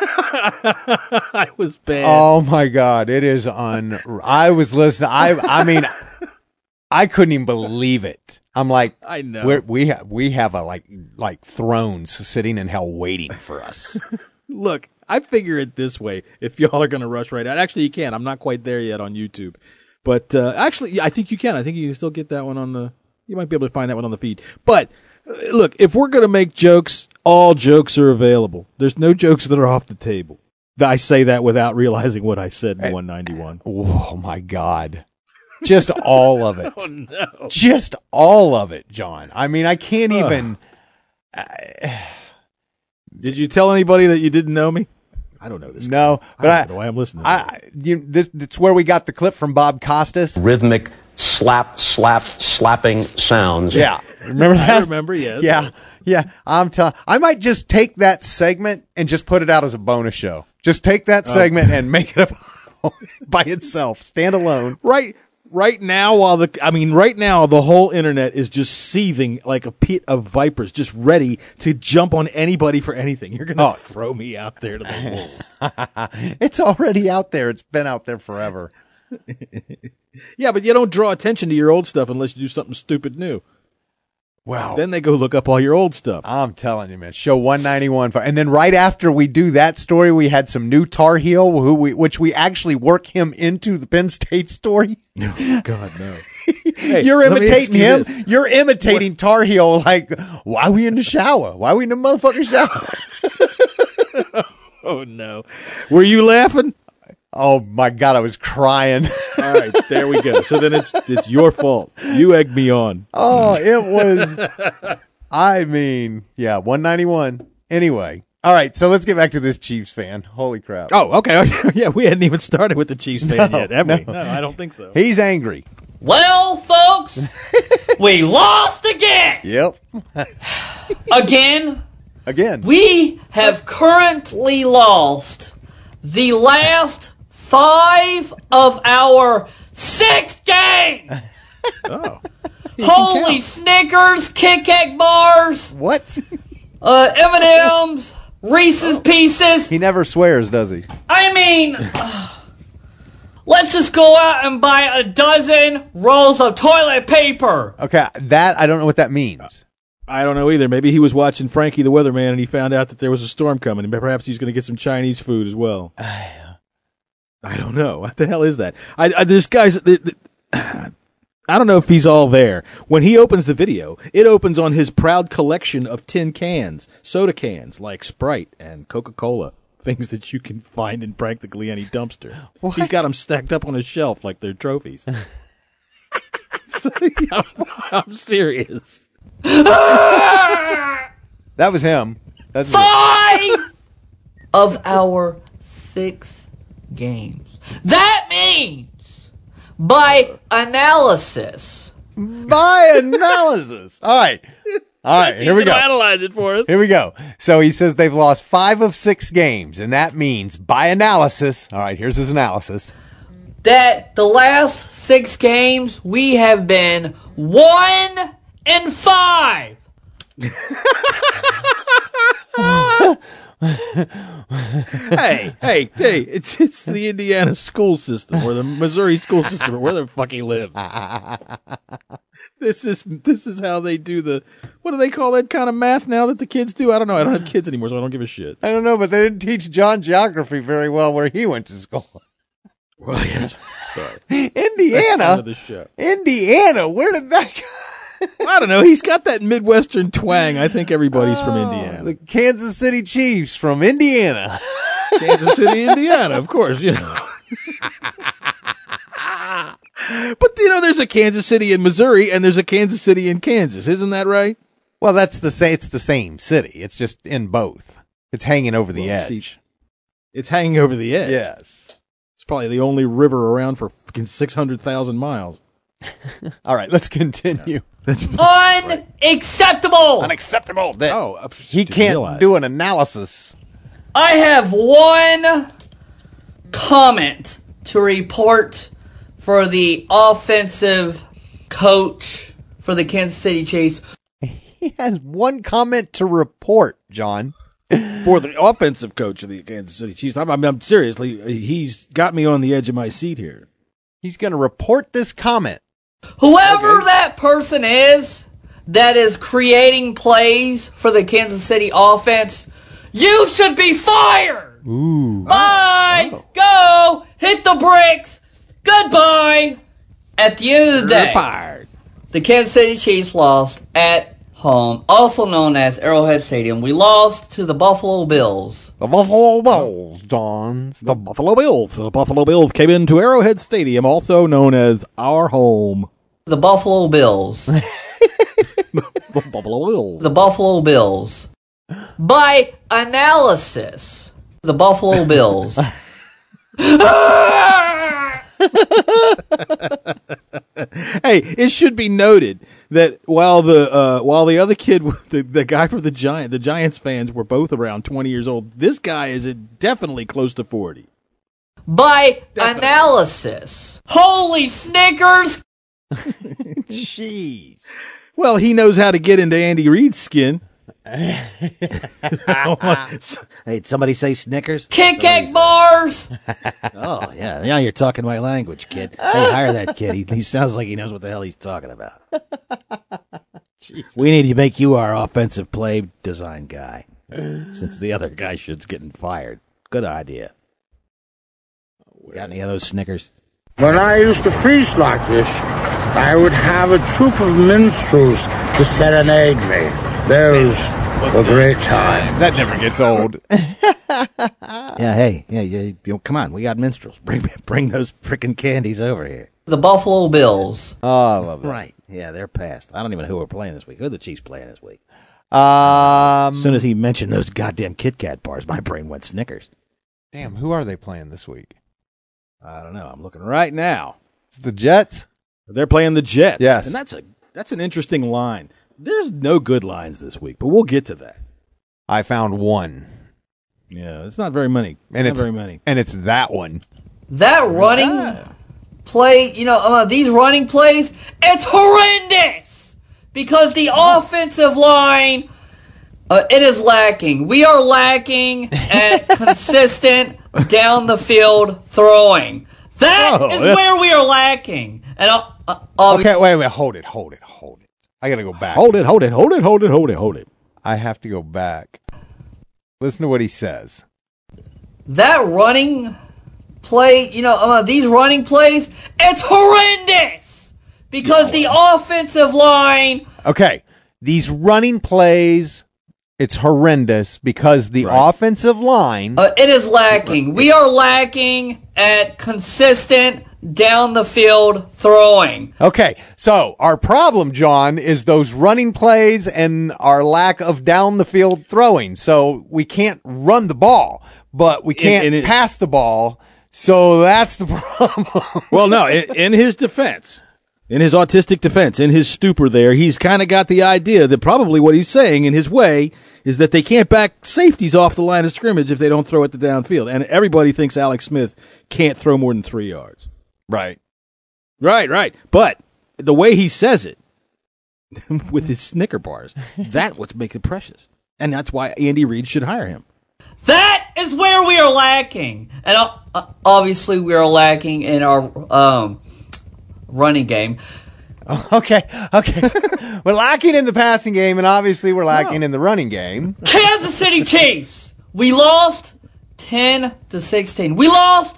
I was bad. Oh, my God. It is I was listening. I mean, I couldn't even believe it. I'm like, I know. We have a like thrones sitting in hell waiting for us. Look, I figure it this way. If y'all are going to rush right out. Actually, you can. I'm not quite there yet on YouTube. But actually, I think you can. I think you can still get that one on the... You might be able to find that one on the feed. But, look, if we're going to make jokes, all jokes are available. There's no jokes that are off the table. I say that without realizing what I said in 191. Oh, my God. Just all of it. Oh, no. Just all of it, John. I mean, I can't even... Did you tell anybody that you didn't know me? I don't know this. No, but I don't know why I'm listening. That's where we got the clip from Bob Costas. Rhythmic slapping sounds. Yeah, remember that? I remember. Yes. Yeah. I might just take that segment and just put it out as a bonus show. Just take that segment and make it up by itself, stand alone. Right now, the whole internet is just seething like a pit of vipers, just ready to jump on anybody for anything. You're going to throw me out there to the wolves. It's already out there. It's been out there forever. Yeah, but you don't draw attention to your old stuff unless you do something stupid new. Wow. Then they go look up all your old stuff. I'm telling you, man. Show 191. And then right after we do that story, we had some new Tar Heel, which we actually work him into the Penn State story. Oh, God, no. Hey, you're imitating him. You're imitating Tar Heel like, why are we in the shower? Why are we in the motherfucking shower? Oh, no. Were you laughing? Oh, my God, I was crying. All right, there we go. So then it's your fault. You egged me on. Oh, it was, 191. Anyway. All right, so let's get back to this Chiefs fan. Holy crap. Oh, okay. Yeah, we hadn't even started with the Chiefs fan yet, have we? No, I don't think so. He's angry. Well, folks, we lost again. Yep. Again. We have currently lost the last 5 of our 6 games. Oh. Holy Snickers, Kit Kat bars. What? M&M's, Reese's Pieces. He never swears, does he? I mean, let's just go out and buy a dozen rolls of toilet paper. Okay, that I don't know what that means. I don't know either. Maybe he was watching Frankie the Weatherman and he found out that there was a storm coming, and perhaps he's going to get some Chinese food as well. I don't know. What the hell is that? This guy's... I don't know if he's all there. When he opens the video, it opens on his proud collection of tin cans, soda cans, like Sprite and Coca-Cola, things that you can find in practically any dumpster. What? He's got them stacked up on his shelf like they're trophies. I'm serious. That was him. That's 5 of our 6 games. That means by analysis. By analysis. All right. Here we go. Analyze it for us. Here we go. So he says they've lost 5 of 6 games, and that means by analysis. All right, here's his analysis. That the last 6 games we have been 1-5. hey, it's the Indiana school system or the Missouri school system or where the fuck he live. This is how they do the, what do they call that kind of math now that the kids do? I don't know. I don't have kids anymore, so I don't give a shit. I don't know, but they didn't teach John geography very well where he went to school. Well, yes. Sorry. Indiana? The show. Indiana? Where did that go? I don't know. He's got that Midwestern twang. I think everybody's from Indiana. The Kansas City Chiefs from Indiana. Kansas City, Indiana, of course, you know. But, you know, there's a Kansas City in Missouri, and there's a Kansas City in Kansas. Isn't that right? Well, it's the same city. It's just in both. It's hanging over the edge. It's hanging over the edge. Yes. It's probably the only river around for fucking 600,000 miles. All right, let's continue. Unacceptable. Unacceptable. That, he can't do an analysis. I have one comment to report for the offensive coach for the Kansas City Chiefs. He has one comment to report, John. For the offensive coach of the Kansas City Chiefs. I'm seriously, he's got me on the edge of my seat here. He's going to report this comment. Whoever that person is that is creating plays for the Kansas City offense, you should be fired. Ooh. Bye. Go. Hit the bricks. Goodbye. At the end of the day, fired. The Kansas City Chiefs lost at home, also known as Arrowhead Stadium. We lost to the Buffalo Bills. The Buffalo Bills, John. The Buffalo Bills. The Buffalo Bills came into Arrowhead Stadium, also known as our home. The Buffalo Bills. The Buffalo Bills. The Buffalo Bills. By analysis, the Buffalo Bills. Hey, it should be noted that while the other kid, the guy for the Giants fans were both around 20 years old, this guy is definitely close to 40. By analysis. Holy Snickers! Jeez. Well, he knows how to get into Andy Reid's skin. Hey, did somebody say Snickers? Kick Egg Bars! Oh, yeah. Now you're talking my language, kid. Hey, hire that kid. He sounds like he knows what the hell he's talking about. We need to make you our offensive play design guy, since the other guy shit's getting fired. Good idea. Got any of those Snickers? When I used to feast like this, I would have a troop of minstrels to serenade me. Those were great times. That never gets old. Yeah, come on. We got minstrels. Bring those freaking candies over here. The Buffalo Bills. Oh, I love that. Right. Yeah, they're past. I don't even know who we're playing this week. Who are the Chiefs playing this week? As soon as he mentioned those goddamn Kit Kat bars, my brain went Snickers. Damn, who are they playing this week? I don't know. I'm looking right now. It's the Jets? They're playing the Jets. Yes. And that's an interesting line. There's no good lines this week, but we'll get to that. I found one. Yeah, it's not very many. And not very many. And it's that one. That running play, these running plays, it's horrendous because the offensive line, it is lacking. We are lacking at consistent down the field throwing. That is where we are lacking. And okay, wait, hold it. I gotta go back. Hold it. I have to go back. Listen to what he says. That running play, these running plays, it's horrendous because the offensive line. Okay, these running plays, it's horrendous because the offensive line. It is lacking. We are lacking at consistent down the field throwing. Okay, so our problem, John, is those running plays and our lack of down the field throwing. So we can't run the ball, but we can't pass the ball. So that's the problem. Well, no, in his defense, in his autistic defense, in his stupor there, he's kind of got the idea that probably what he's saying in his way is that they can't back safeties off the line of scrimmage if they don't throw it to downfield. And everybody thinks Alex Smith can't throw more than 3 yards. Right. But the way he says it, with his Snicker bars, that's what's making it precious. And that's why Andy Reid should hire him. That is where we are lacking. And obviously we are lacking in our running game. Okay. So we're lacking in the passing game, and obviously we're lacking in the running game. Kansas City Chiefs. We lost 10-16. We lost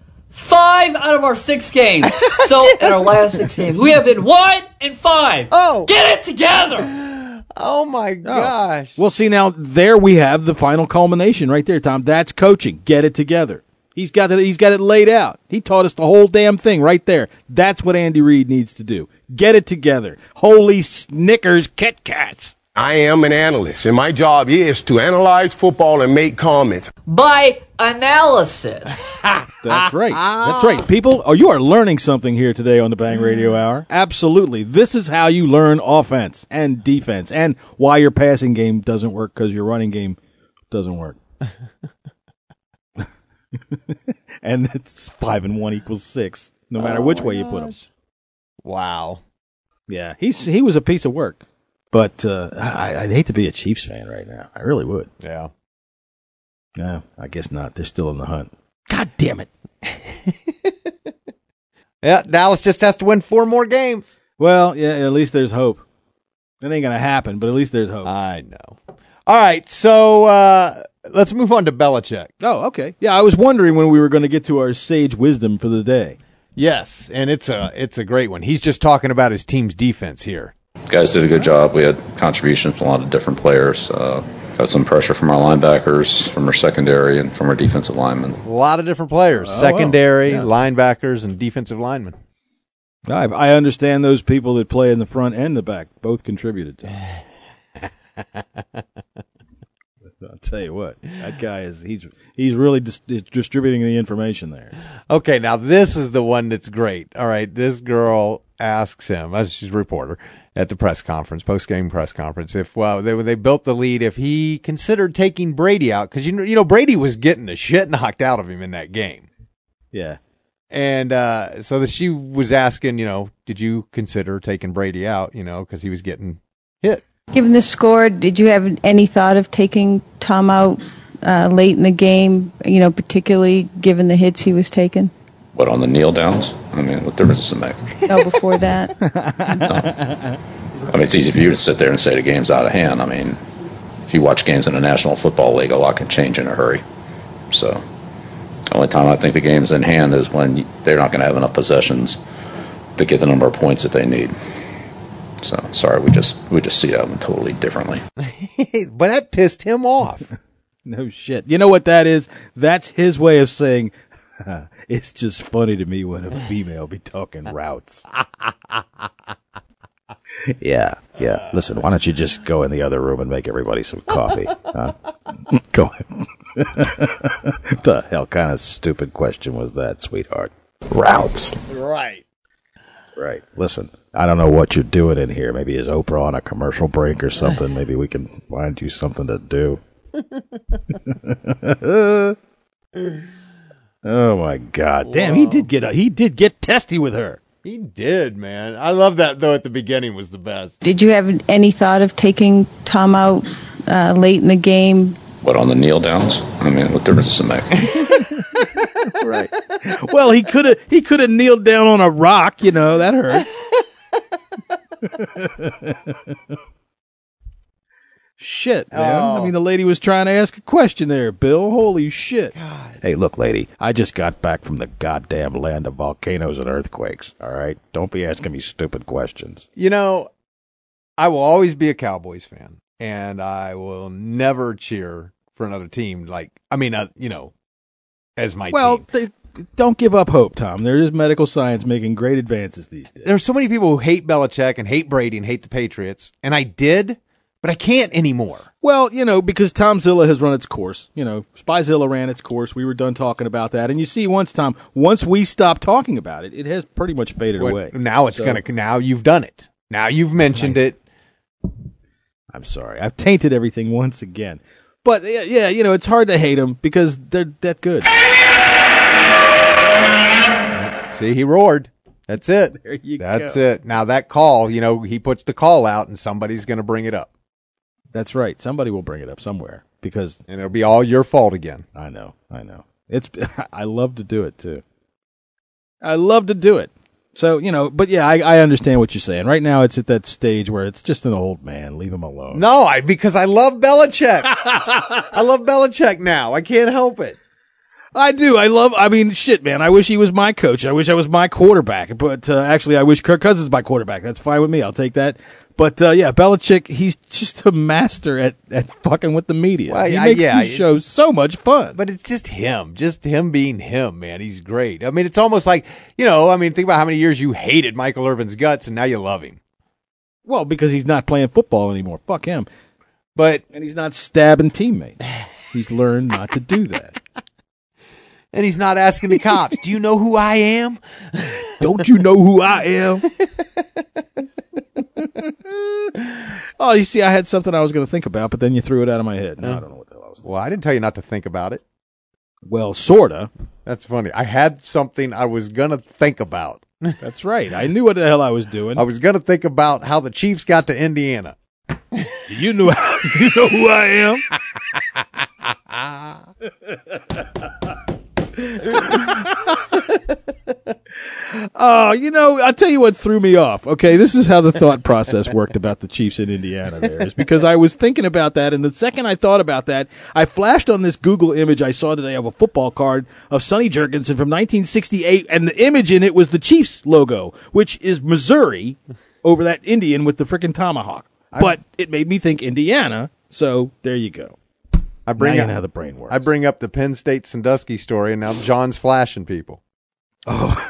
5 out of our 6 games. So in our last 6 games, we have been 1-5. Oh, get it together! Oh my gosh! Well, see now there we have the final culmination right there, Tom. That's coaching. Get it together. He's got it laid out. He taught us the whole damn thing right there. That's what Andy Reid needs to do. Get it together. Holy Snickers Kit Kats. I am an analyst, and my job is to analyze football and make comments. By analysis. That's right. That's right. People, you are learning something here today on the Bang Radio Hour. Absolutely. This is how you learn offense and defense and why your passing game doesn't work because your running game doesn't work. And it's 5 and 1 equals 6, no matter which way you put him. Wow. Yeah, he was a piece of work. But I'd hate to be a Chiefs fan right now. I really would. Yeah. No, I guess not. They're still in the hunt. God damn it. Yeah, Dallas just has to win 4 more games. Well, yeah, at least there's hope. It ain't going to happen, but at least there's hope. I know. All right, so let's move on to Belichick. Oh, okay. Yeah, I was wondering when we were going to get to our sage wisdom for the day. Yes, and it's a great one. He's just talking about his team's defense here. Guys did a good job. We had contributions from a lot of different players. Got some pressure from our linebackers, from our secondary, and from our defensive linemen. A lot of different players. Secondary, linebackers, and defensive linemen. I understand those people that play in the front and the back both contributed. I'll tell you what, that guy he's really distributing the information there. Okay, now this is the one that's great. All right, this girl asks him, she's a reporter at the press conference, post-game press conference, if they built the lead, if he considered taking Brady out, because you know Brady was getting the shit knocked out of him in that game. Yeah. And so that she was asking, did you consider taking Brady out, because he was getting hit? Given the score, did you have any thought of taking Tom out late in the game, particularly given the hits he was taking? What, on the kneel downs? I mean, what difference does it make? No, before that. No. I mean, it's easy for you to sit there and say the game's out of hand. I mean, if you watch games in the National Football League, a lot can change in a hurry. So the only time I think the game's in hand is when they're not going to have enough possessions to get the number of points that they need. So, sorry, we just see that one totally differently. But that pissed him off. No shit. You know what that is? That's his way of saying, it's just funny to me when a female be talking routes. Yeah. Listen, why don't you just go in the other room and make everybody some coffee? Huh? Go ahead. The hell kind of stupid question was that, sweetheart? Routes. Right. Listen, I don't know what you're doing in here. Maybe is Oprah on a commercial break or something? Maybe we can find you something to do. Oh my God! Damn, he did get testy with her. He did, man. I love that though. At the beginning was the best. Did you have any thought of taking Tom out late in the game? What, on the kneel downs? I mean, what difference does it make? Right. Well, he could have kneeled down on a rock. That hurts. Shit, man. Oh. I mean, the lady was trying to ask a question there, Bill. Holy shit. God. Hey, look, lady. I just got back from the goddamn land of volcanoes and earthquakes, all right? Don't be asking me stupid questions. I will always be a Cowboys fan, and I will never cheer for another team as my team. Well, don't give up hope, Tom. There is medical science making great advances these days. There's so many people who hate Belichick and hate Brady and hate the Patriots, and I did, but I can't anymore. Well, because Tomzilla has run its course. Spyzilla ran its course. We were done talking about that. And you see, once we stop talking about it, it has pretty much faded away. Now now you've done it. Now you've mentioned it. I'm sorry. I've tainted everything once again. But, yeah, it's hard to hate them because they're that good. See, he roared. That's it. There you That's go. it. Now that call, he puts the call out and somebody's going to bring it up. That's right. Somebody will bring it up somewhere and it'll be all your fault again. I know. I love to do it too. I love to do it. So, but yeah, I understand what you're saying. Right now it's at that stage where it's just an old man. Leave him alone. No, because I love Belichick. I love Belichick now. I can't help it. I do. Shit, man. I wish he was my coach. I wish I was my quarterback. But actually, I wish Kirk Cousins was my quarterback. That's fine with me. I'll take that. But yeah, Belichick, he's just a master at fucking with the media. Well, he makes these shows so much fun. But it's just him being him, man. He's great. I mean, it's almost like, think about how many years you hated Michael Irvin's guts and now you love him. Well, because he's not playing football anymore. Fuck him. And he's not stabbing teammates. He's learned not to do that. And he's not asking the cops, do you know who I am? Don't you know who I am? Oh, you see, I had something I was going to think about, but then you threw it out of my head. No, I don't know what the hell I was thinking. Well, I didn't tell you not to think about it. Well, sorta. That's funny. I had something I was going to think about. That's right. I knew what the hell I was doing. I was going to think about how the Chiefs got to Indiana. You know who I am? Oh, I'll tell you what threw me off. Okay, this is how the thought process worked about the Chiefs in Indiana there, is because I was thinking about that, and the second I thought about that, I flashed on this Google image I saw today of a football card of Sonny Jurgensen from 1968, and the image in it was the Chiefs logo, which is Missouri over that Indian with the frickin' tomahawk. But it made me think Indiana, so there you go. I bring now up you know how the brain works. I bring up the Penn State Sandusky story, and now John's flashing people. Oh,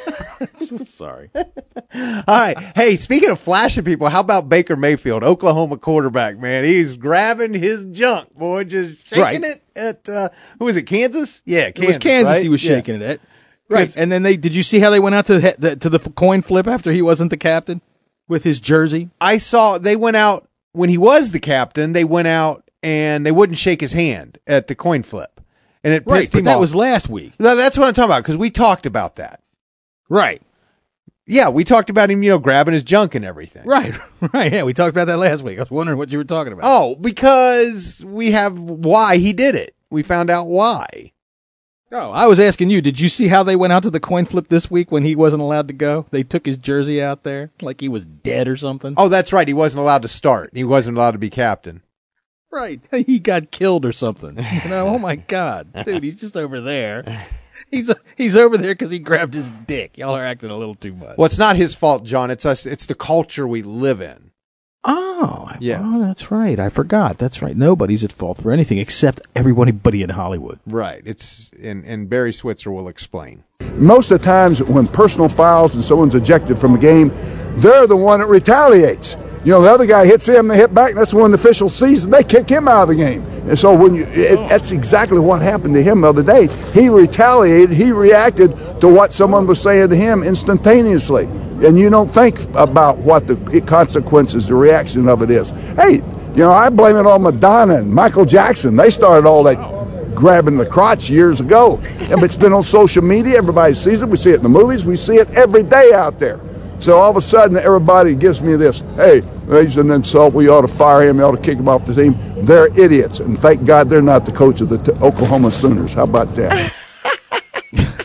sorry. All right. Hey, speaking of flashing people, how about Baker Mayfield, Oklahoma quarterback, man? He's grabbing his junk, boy, just shaking it at, who was it, Kansas? Yeah, Kansas. It was Kansas right? he was shaking it at. Right. And then did you see how they went out to the coin flip after he wasn't the captain with his jersey? I saw they went out when he was the captain, they went out and they wouldn't shake his hand at the coin flip. And it pissed him off. That was last week. No, that's what I'm talking about, because we talked about that. Right. Yeah, we talked about him, grabbing his junk and everything. Right. Yeah, we talked about that last week. I was wondering what you were talking about. Oh, because we have why he did it. We found out why. Oh, I was asking you, did you see how they went out to the coin flip this week when he wasn't allowed to go? They took his jersey out there like he was dead or something. Oh, that's right. He wasn't allowed to start. He wasn't allowed to be captain. Right. He got killed or something. Oh, my God. Dude, he's just over there. He's over there because he grabbed his dick. Y'all are acting a little too much. Well, it's not his fault, John. It's us. It's the culture we live in. Oh, yes. Oh, that's right. I forgot. That's right. Nobody's at fault for anything except everybody in Hollywood. Right. It's and Barry Switzer will explain. Most of the times when personal fouls and someone's ejected from a game, they're the one that retaliates. The other guy hits him, they hit back, and that's when the official sees and they kick him out of the game. And so that's exactly what happened to him the other day. He retaliated, he reacted to what someone was saying to him instantaneously. And you don't think about what the consequences, the reaction of it is. Hey, I blame it on Madonna and Michael Jackson. They started all that grabbing the crotch years ago. But it's been on social media, everybody sees it, we see it in the movies, we see it every day out there. So all of a sudden, everybody gives me this, hey, he's an insult, we ought to fire him, we ought to kick him off the team. They're idiots, and thank God they're not the coach of the Oklahoma Sooners. How about that?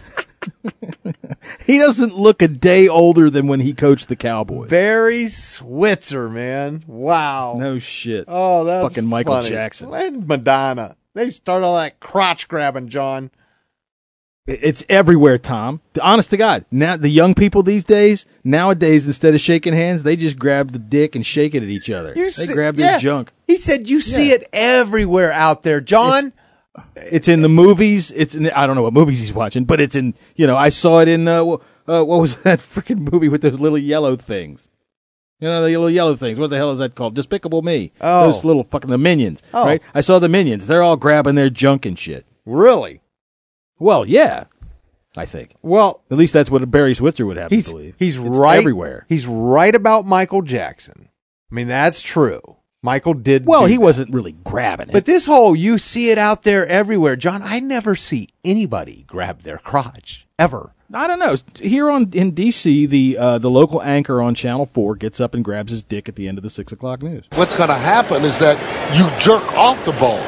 He doesn't look a day older than when he coached the Cowboys. Barry Switzer, man. Wow. No shit. Oh, that's fucking Michael funny. Jackson. And Madonna. They start all that crotch grabbing, John. It's everywhere, Tom. Honest to God. Now the young people nowadays, instead of shaking hands, they just grab the dick and shake it at each other. They grab their junk. He said you see it everywhere out there, John. It's in the movies. I don't know what movies he's watching, but it's in, I saw it in, what was that freaking movie with those little yellow things? The little yellow things. What the hell is that called? Despicable Me. Oh. Those little the Minions, Oh. right? I saw the Minions. They're all grabbing their junk and shit. Really? Well, yeah, I think. Well, at least that's what Barry Switzer would have you believe. He's It's right everywhere. He's right about Michael Jackson. I mean, that's true. Michael did. Well, do he that. wasn't really grabbing it. But this whole you see it out there everywhere, John. I never see anybody grab their crotch ever. I don't know. Here in D.C., the local anchor on Channel 4 gets up and grabs his dick at the end of the 6 o'clock news. What's going to happen is that you jerk off the ball.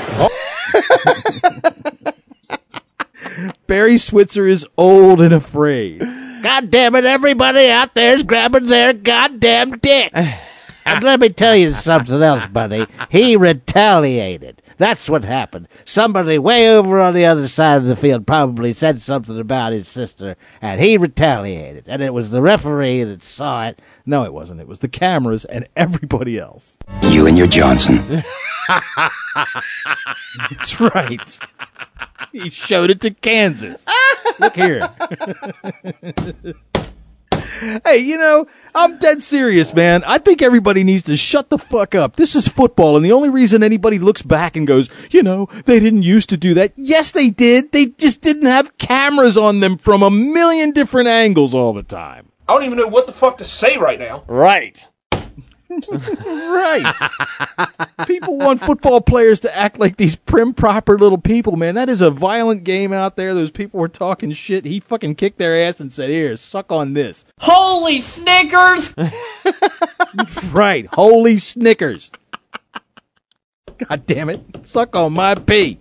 Barry Switzer is old and afraid. God damn it, everybody out there is grabbing their goddamn dick. And let me tell you something else, buddy. He retaliated. That's what happened. Somebody way over on the other side of the field probably said something about his sister, and he retaliated. And it was the referee that saw it. No, it wasn't. It was the cameras and everybody else. You and your Johnson. That's right. He showed it to Kansas. Look here. Hey, I'm dead serious, man. I think everybody needs to shut the fuck up. This is football, and the only reason anybody looks back and goes, they didn't used to do that. Yes, they did. They just didn't have cameras on them from a million different angles all the time. I don't even know what the fuck to say right now. Right. Right. People want football players to act like these prim, proper little people, man. That is a violent game out there. Those people were talking shit. He fucking kicked their ass and said, here, suck on this. Holy Snickers! Right. Holy Snickers. God damn it. Suck on my pee.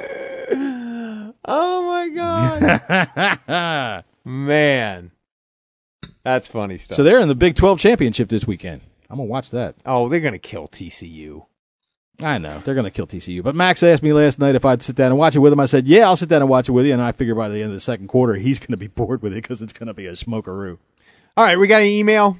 Oh, my God. Man. That's funny stuff. So they're in the Big 12 championship this weekend. I'm going to watch that. Oh, they're going to kill TCU. I know. They're going to kill TCU. But Max asked me last night if I'd sit down and watch it with him. I said, yeah, I'll sit down and watch it with you. And I figure by the end of the second quarter, he's going to be bored with it because it's going to be a smokeroo. All right, we got an email?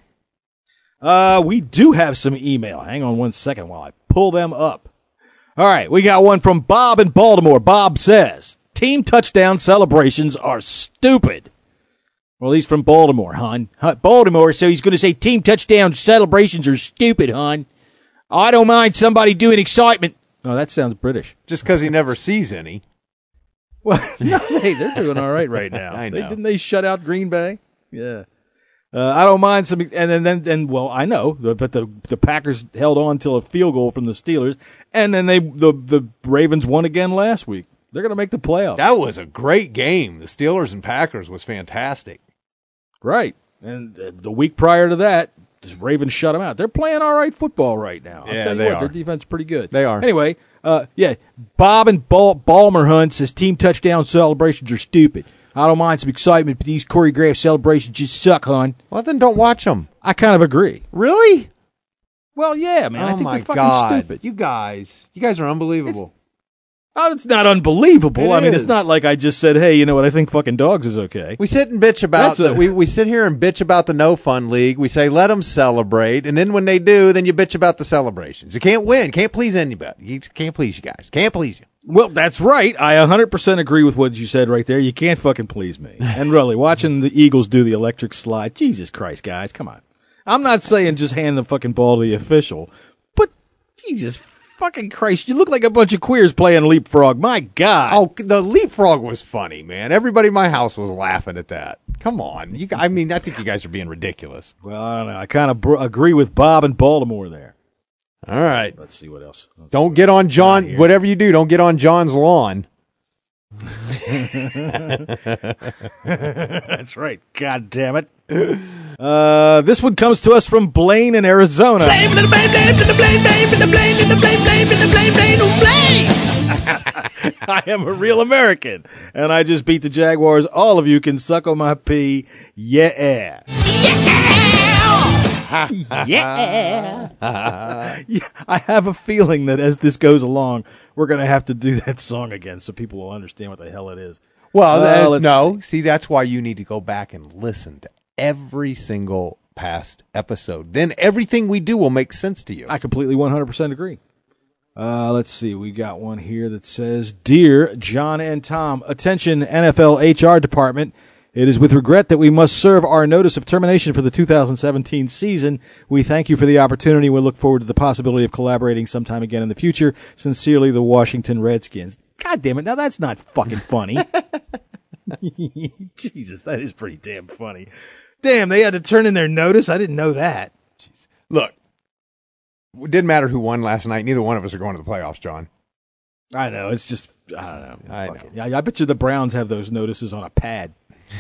We do have some email. Hang on one second while I pull them up. All right, we got one from Bob in Baltimore. Bob says, team touchdown celebrations are stupid. Well, he's from Baltimore, hon. Baltimore, so he's going to say team touchdown celebrations are stupid, hon. I don't mind somebody doing excitement. Oh, that sounds British. Just because he never sees any. Well, no, hey, they're doing all right now. I know. Didn't they shut out Green Bay? Yeah. I don't mind some, and then, well, I know, but the Packers held on till a field goal from the Steelers, and then the Ravens won again last week. They're going to make the playoffs. That was a great game. The Steelers and Packers was fantastic. Right. And the week prior to that, the Ravens shut them out. They're playing all right football right now. I'll tell you what, their defense is pretty good. They are. Anyway, Bob and Balmer Hunt says team touchdown celebrations are stupid. I don't mind some excitement, but these choreographed celebrations just suck, hon. Well, then don't watch them. I kind of agree. Really? Well, yeah, man. I think they're fucking stupid. You guys are unbelievable. It's not unbelievable. It It's is. not like I just said, hey, you know what? I think fucking dogs is okay. We sit and bitch about we sit here and bitch about the No Fun League. We say let them celebrate, and then when they do, then you bitch about the celebrations. You can't win, can't please anybody. You can't please you guys. Can't please you. Well, that's right. I 100% agree with what you said right there. You can't fucking please me. And really, watching the Eagles do the electric slide, Jesus Christ, guys, come on. I'm not saying just hand the fucking ball to the official, but Jesus fucking Christ, you look like a bunch of queers playing leapfrog. My God. Oh, the leapfrog was funny, man. Everybody in my house was laughing at that. Come on. I think you guys are being ridiculous. Well, I don't know. I kind of agree with Bob in Baltimore there. All right. Let's see what else. Don't get on John. Whatever you do, don't get on John's lawn. That's right. God damn it. This one comes to us from Blaine in Arizona. I am a real American, and I just beat the Jaguars. All of you can suck on my pee. Yeah. Yeah. I have a feeling that as this goes along, we're going to have to do that song again so people will understand what the hell it is. Well, no. See, that's why you need to go back and listen to every single past episode. Then everything we do will make sense to you. I completely 100% agree. Let's see. We got one here that says, Dear John and Tom, attention NFL HR department. It is with regret that we must serve our notice of termination for the 2017 season. We thank you for the opportunity. We look forward to the possibility of collaborating sometime again in the future. Sincerely, the Washington Redskins. God damn it. Now that's not fucking funny. Jesus, that is pretty damn funny. Damn, they had to turn in their notice? I didn't know that. Jeez. Look, it didn't matter who won last night. Neither one of us are going to the playoffs, John. I know. It's just, I don't know. I know. Yeah, I bet you the Browns have those notices on a pad.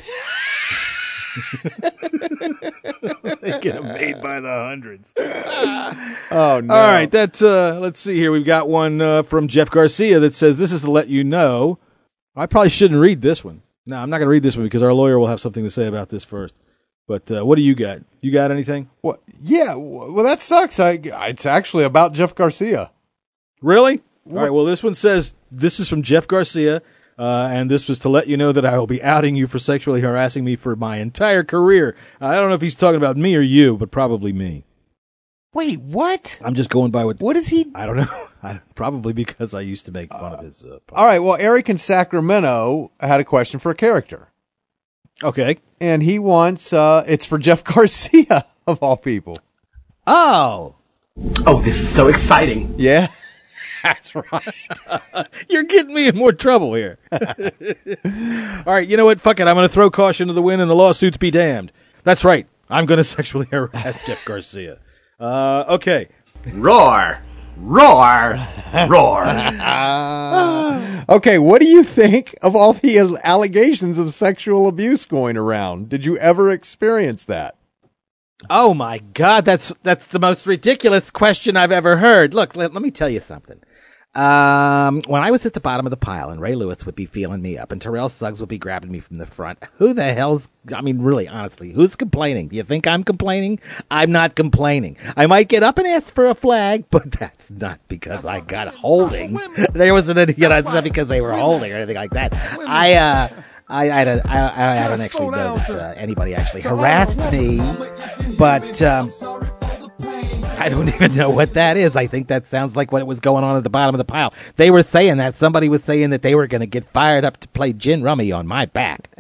They get them made by the hundreds. Oh, no. All right, that's, let's see here. We've got one from Jeff Garcia that says, this is to let you know. I probably shouldn't read this one. No, I'm not going to read this one because our lawyer will have something to say about this first. But what do you got? You got anything? What? Yeah, well, that sucks. It's actually about Jeff Garcia. Really? All right, well, this one says, this is from Jeff Garcia, and this was to let you know that I will be outing you for sexually harassing me for my entire career. I don't know if he's talking about me or you, but probably me. Wait, what? I'm just going by what is he? I don't know. Probably because I used to make fun of his... all right, well, Eric in Sacramento had a question for a character. Okay. And he wants, it's for Jeff Garcia, of all people. Oh, this is so exciting. Yeah. That's right. You're getting me in more trouble here. All right, you know what? Fuck it. I'm going to throw caution to the wind and the lawsuits be damned. That's right. I'm going to sexually harass Jeff Garcia. Okay. Roar. Roar. Roar. Okay, what do you think of all the allegations of sexual abuse going around? Did you ever experience that? Oh, my God. That's the most ridiculous question I've ever heard. Look, let me tell you something. When I was at the bottom of the pile and Ray Lewis would be feeling me up and Terrell Suggs would be grabbing me from the front, who the hell's, I mean, really, honestly, who's complaining? Do you think I'm complaining? I'm not complaining. I might get up and ask for a flag, but that's not because I got holding. There wasn't any, it's not because they were holding or anything like that. I don't actually know that anybody actually harassed me, but I don't even know what that is. I think that sounds like what was going on at the bottom of the pile. They were saying that. Somebody was saying that they were going to get fired up to play gin rummy on my back.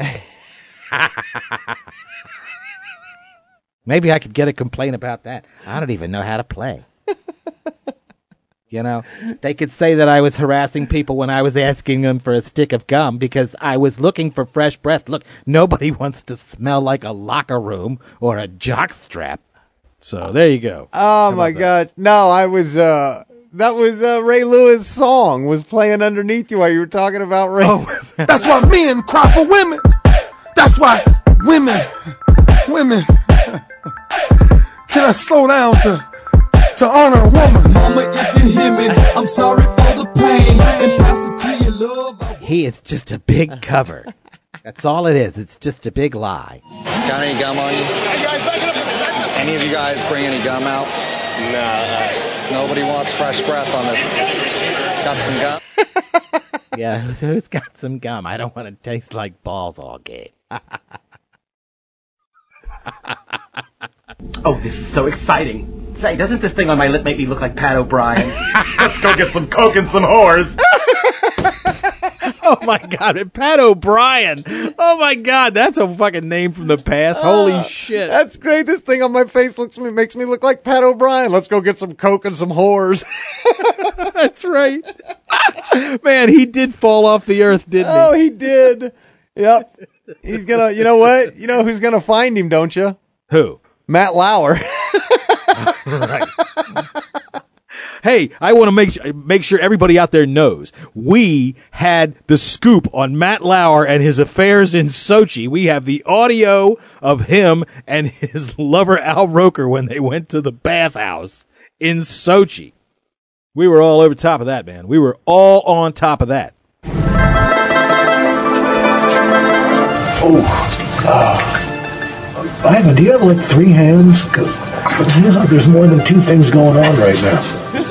Maybe I could get a complaint about that. I don't even know how to play. You know, they could say that I was harassing people when I was asking them for a stick of gum because I was looking for fresh breath. Look, nobody wants to smell like a locker room or a jockstrap. So there you go. Oh, my God. No, I was, that was Ray Lewis' song was playing underneath you while you were talking about Ray. Oh, that's why men cry for women. That's why women. Can I slow down to honor a woman? Mama, if you hear me, I'm sorry for the pain. And pass it to your love. He is just a big cover. That's all it is. It's just a big lie. Got any gum on you? Any of you guys bring any gum out? No. Nobody wants fresh breath on this. Got some gum? Yeah, who's got some gum? I don't want to taste like balls all game. This is so exciting. Say, doesn't this thing on my lip make me look like Pat O'Brien? Let's go get some coke and some whores. Oh, my God. Pat O'Brien. Oh, my God. That's a fucking name from the past. Holy shit. That's great. This thing on my face makes me look like Pat O'Brien. Let's go get some coke and some whores. That's right. Man, he did fall off the earth, didn't he? Oh, he did. Yep. He's gonna, you know what? You know who's gonna find him, don't you? Who? Matt Lauer. Right. Hey, I want to make sure everybody out there knows we had the scoop on Matt Lauer and his affairs in Sochi. We have the audio of him and his lover Al Roker when they went to the bathhouse in Sochi. We were all over top of that, man. We were all on top of that. Ivan, do you have like 3 hands? Because it feels like there's more than 2 things going on right now.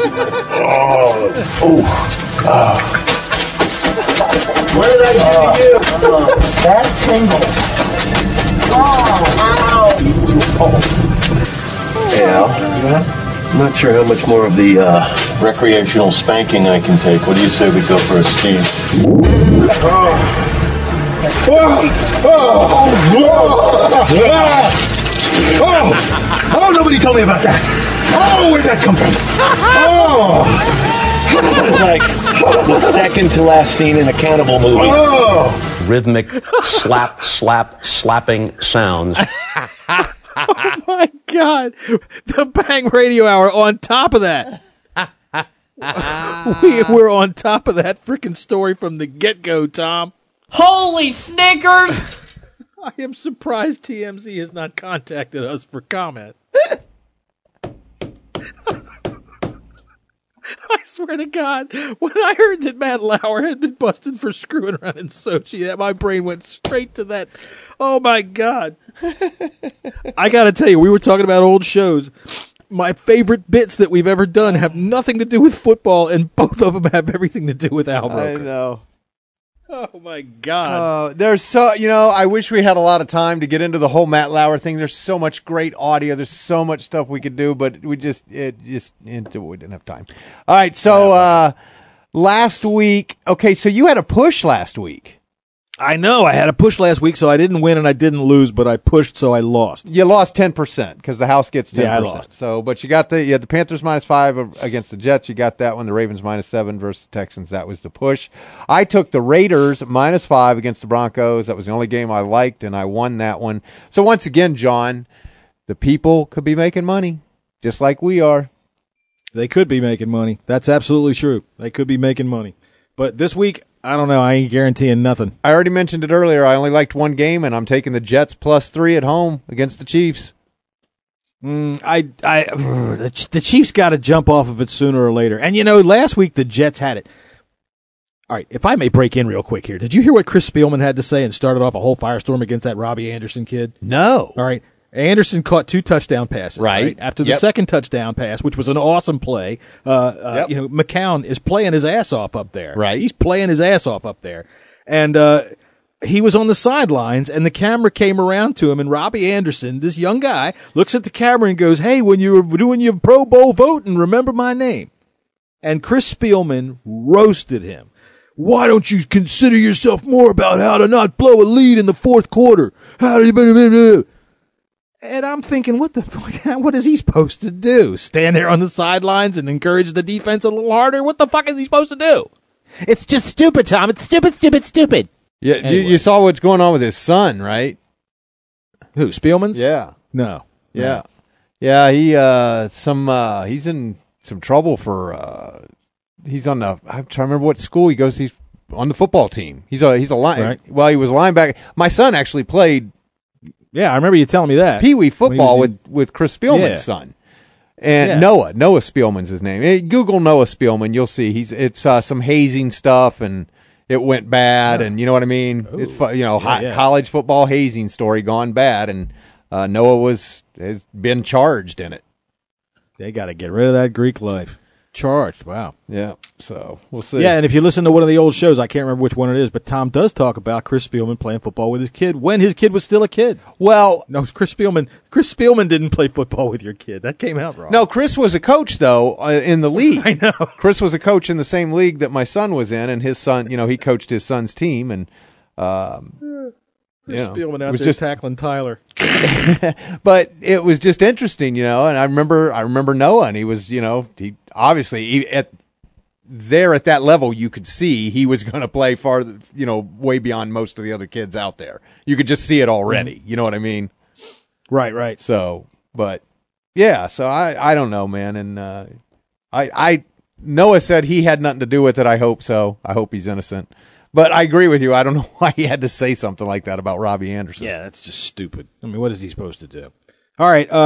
Where did I give you? That tingles. Hey, Al. I'm not sure how much more of the recreational spanking I can take. What do you say we go for a steam? Oh, nobody told me about that. Oh, where'd that come from? It's like the second to last scene in a cannibal movie. Rhythmic slapping sounds. Oh, my God. The Bang Radio Hour on top of that. We were on top of that freaking story from the get-go, Tom. Holy Snickers! I am surprised TMZ has not contacted us for comment. I swear to God, when I heard that Matt Lauer had been busted for screwing around in Sochi, my brain went straight to that. Oh, my God. I got to tell you, we were talking about old shows. My favorite bits that we've ever done have nothing to do with football, and both of them have everything to do with Al Roker. I know. Oh, my God. There's so, I wish we had a lot of time to get into the whole Matt Lauer thing. There's so much great audio. There's so much stuff we could do, but we didn't have time. All right. So, last week, so you had a push last week. I know. I had a push last week, so I didn't win and I didn't lose, but I pushed, so I lost. You lost 10% because the house gets 10%. Yeah, I lost. So, but you had the Panthers -5 against the Jets. You got that one. The Ravens -7 versus the Texans. That was the push. I took the Raiders -5 against the Broncos. That was the only game I liked, and I won that one. So once again, John, the people could be making money just like we are. They could be making money. That's absolutely true. They could be making money. But this week, I don't know. I ain't guaranteeing nothing. I already mentioned it earlier. I only liked one game, and I'm taking the Jets +3 at home against the Chiefs. The Chiefs got to jump off of it sooner or later. And, last week the Jets had it. All right, if I may break in real quick here. Did you hear what Chris Spielman had to say and started off a whole firestorm against that Robbie Anderson kid? No. All right. Anderson caught 2 touchdown passes. Right. After the second touchdown pass, which was an awesome play, McCown is playing his ass off up there. Right. He's playing his ass off up there. And he was on the sidelines, and the camera came around to him, and Robbie Anderson, this young guy, looks at the camera and goes, "Hey, when you were doing your Pro Bowl voting, remember my name." And Chris Spielman roasted him. "Why don't you consider yourself more about how to not blow a lead in the fourth quarter? How do you..." And I'm thinking, what the fuck? What is he supposed to do? Stand there on the sidelines and encourage the defense a little harder? What the fuck is he supposed to do? It's just stupid, Tom. It's stupid, stupid, stupid. Yeah, anyway. You saw what's going on with his son, right? Who, Spielman's? Yeah. No. Yeah. Yeah, he's in some trouble for he's on the I'm trying to remember what school he goes. He's on the football team. He's a line. Right. Well, he was a linebacker. My son actually played. Yeah, I remember you telling me that. Pee-wee football with Chris Spielman's son. And Noah Spielman's his name. Hey, Google Noah Spielman, you'll see it's some hazing stuff and it went bad, and you know what I mean. Ooh. It's college football hazing story gone bad, and Noah has been charged in it. They got to get rid of that Greek life. Charged, wow. Yeah, so we'll see. Yeah, and if you listen to one of the old shows, I can't remember which one it is, but Tom does talk about Chris Spielman playing football with his kid when his kid was still a kid. Well, no, Chris Spielman didn't play football with your kid. That came out wrong. No, Chris was a coach though in the league. I know. Chris was a coach in the same league that my son was in, and his son, he coached his son's team, and Spielman out there tackling Tyler. But it was just interesting, and I remember Noah, and he was, he obviously at that level, you could see he was going to play far, way beyond most of the other kids out there. You could just see it already. You know what I mean? Right. So, but yeah, so I don't know, man. And Noah said he had nothing to do with it. I hope so. I hope he's innocent. But I agree with you. I don't know why he had to say something like that about Robbie Anderson. Yeah, that's just stupid. I mean, what is he supposed to do? All right,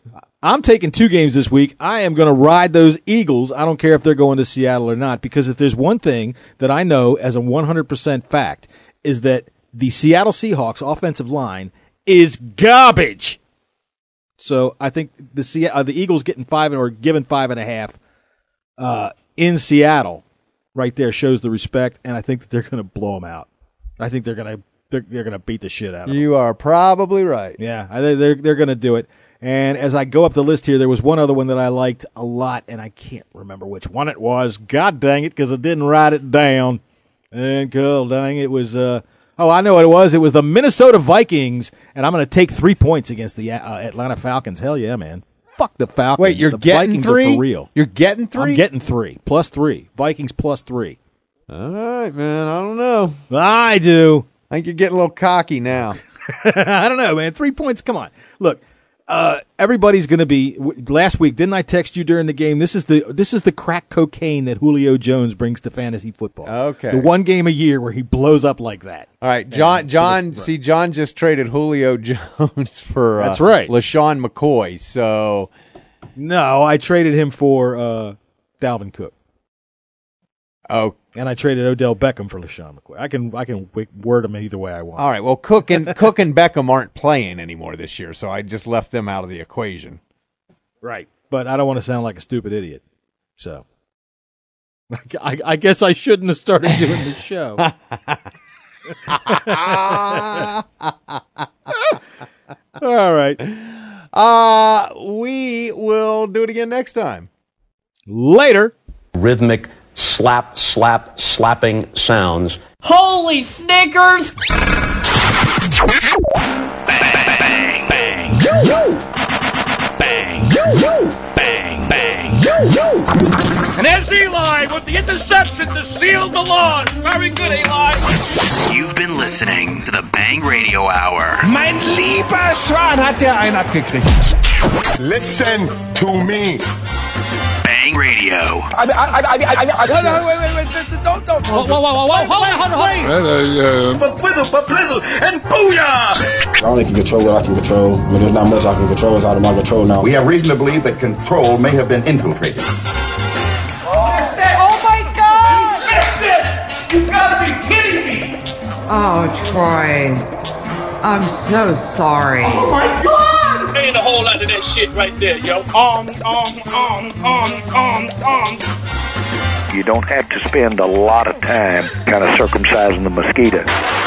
I'm taking 2 games this week. I am going to ride those Eagles. I don't care if they're going to Seattle or not, because if there's one thing that I know as a 100% fact is that the Seattle Seahawks offensive line is garbage. So I think the Eagles getting 5 or given 5.5 in Seattle right there shows the respect, and I think that they're going to blow them out. I think they're going to beat the shit out of them. You are probably right. Yeah, they're going to do it. And as I go up the list here, there was one other one that I liked a lot, and I can't remember which one it was. God dang it, because I didn't write it down. And God dang it was I know what it was. It was the Minnesota Vikings, and I'm going to take 3 points against the Atlanta Falcons. Hell yeah, man. Fuck the Falcons. Wait, you're the getting Vikings 3? Are for real. You're getting 3? I'm getting 3. Plus 3. Vikings plus 3. All right, man. I don't know. I do. I think you're getting a little cocky now. I don't know, man. 3 points. Come on. Look, everybody's going to be. Last week, didn't I text you during the game? This is the crack cocaine that Julio Jones brings to fantasy football. Okay, the one game a year where he blows up like that. All right, John. John just traded Julio Jones for that's right, LaShawn McCoy. So no, I traded him for Dalvin Cook. Oh, and I traded Odell Beckham for LaShawn McCoy. I can word them either way I want. All right. Well, Cook and Beckham aren't playing anymore this year, so I just left them out of the equation. Right, but I don't want to sound like a stupid idiot, so I guess I shouldn't have started doing the show. All right. We will do it again next time. Later. Rhythmic slapping sounds. Holy Snickers! Bang, bang, bang, bang, bang. And there's Eli with the interception to seal the launch. Very good, Eli. You've been listening to the Bang Radio Hour. Mein lieber Schwan, hat der einen abgekriegt. Listen to me. Bang Radio. Wait, don't. Whoa, hold on. Ba-blizzle, and booyah! I only can control what I can control. I mean, there's not much I can control. It's out of my control now. We have reason to believe that control may have been infiltrated. Oh my God! Missed it! You gotta be kidding me! Oh, Troy. I'm so sorry. Oh my God! Ain't a whole lot of that shit right there, yo. You don't have to spend a lot of time kind of circumcising the mosquito.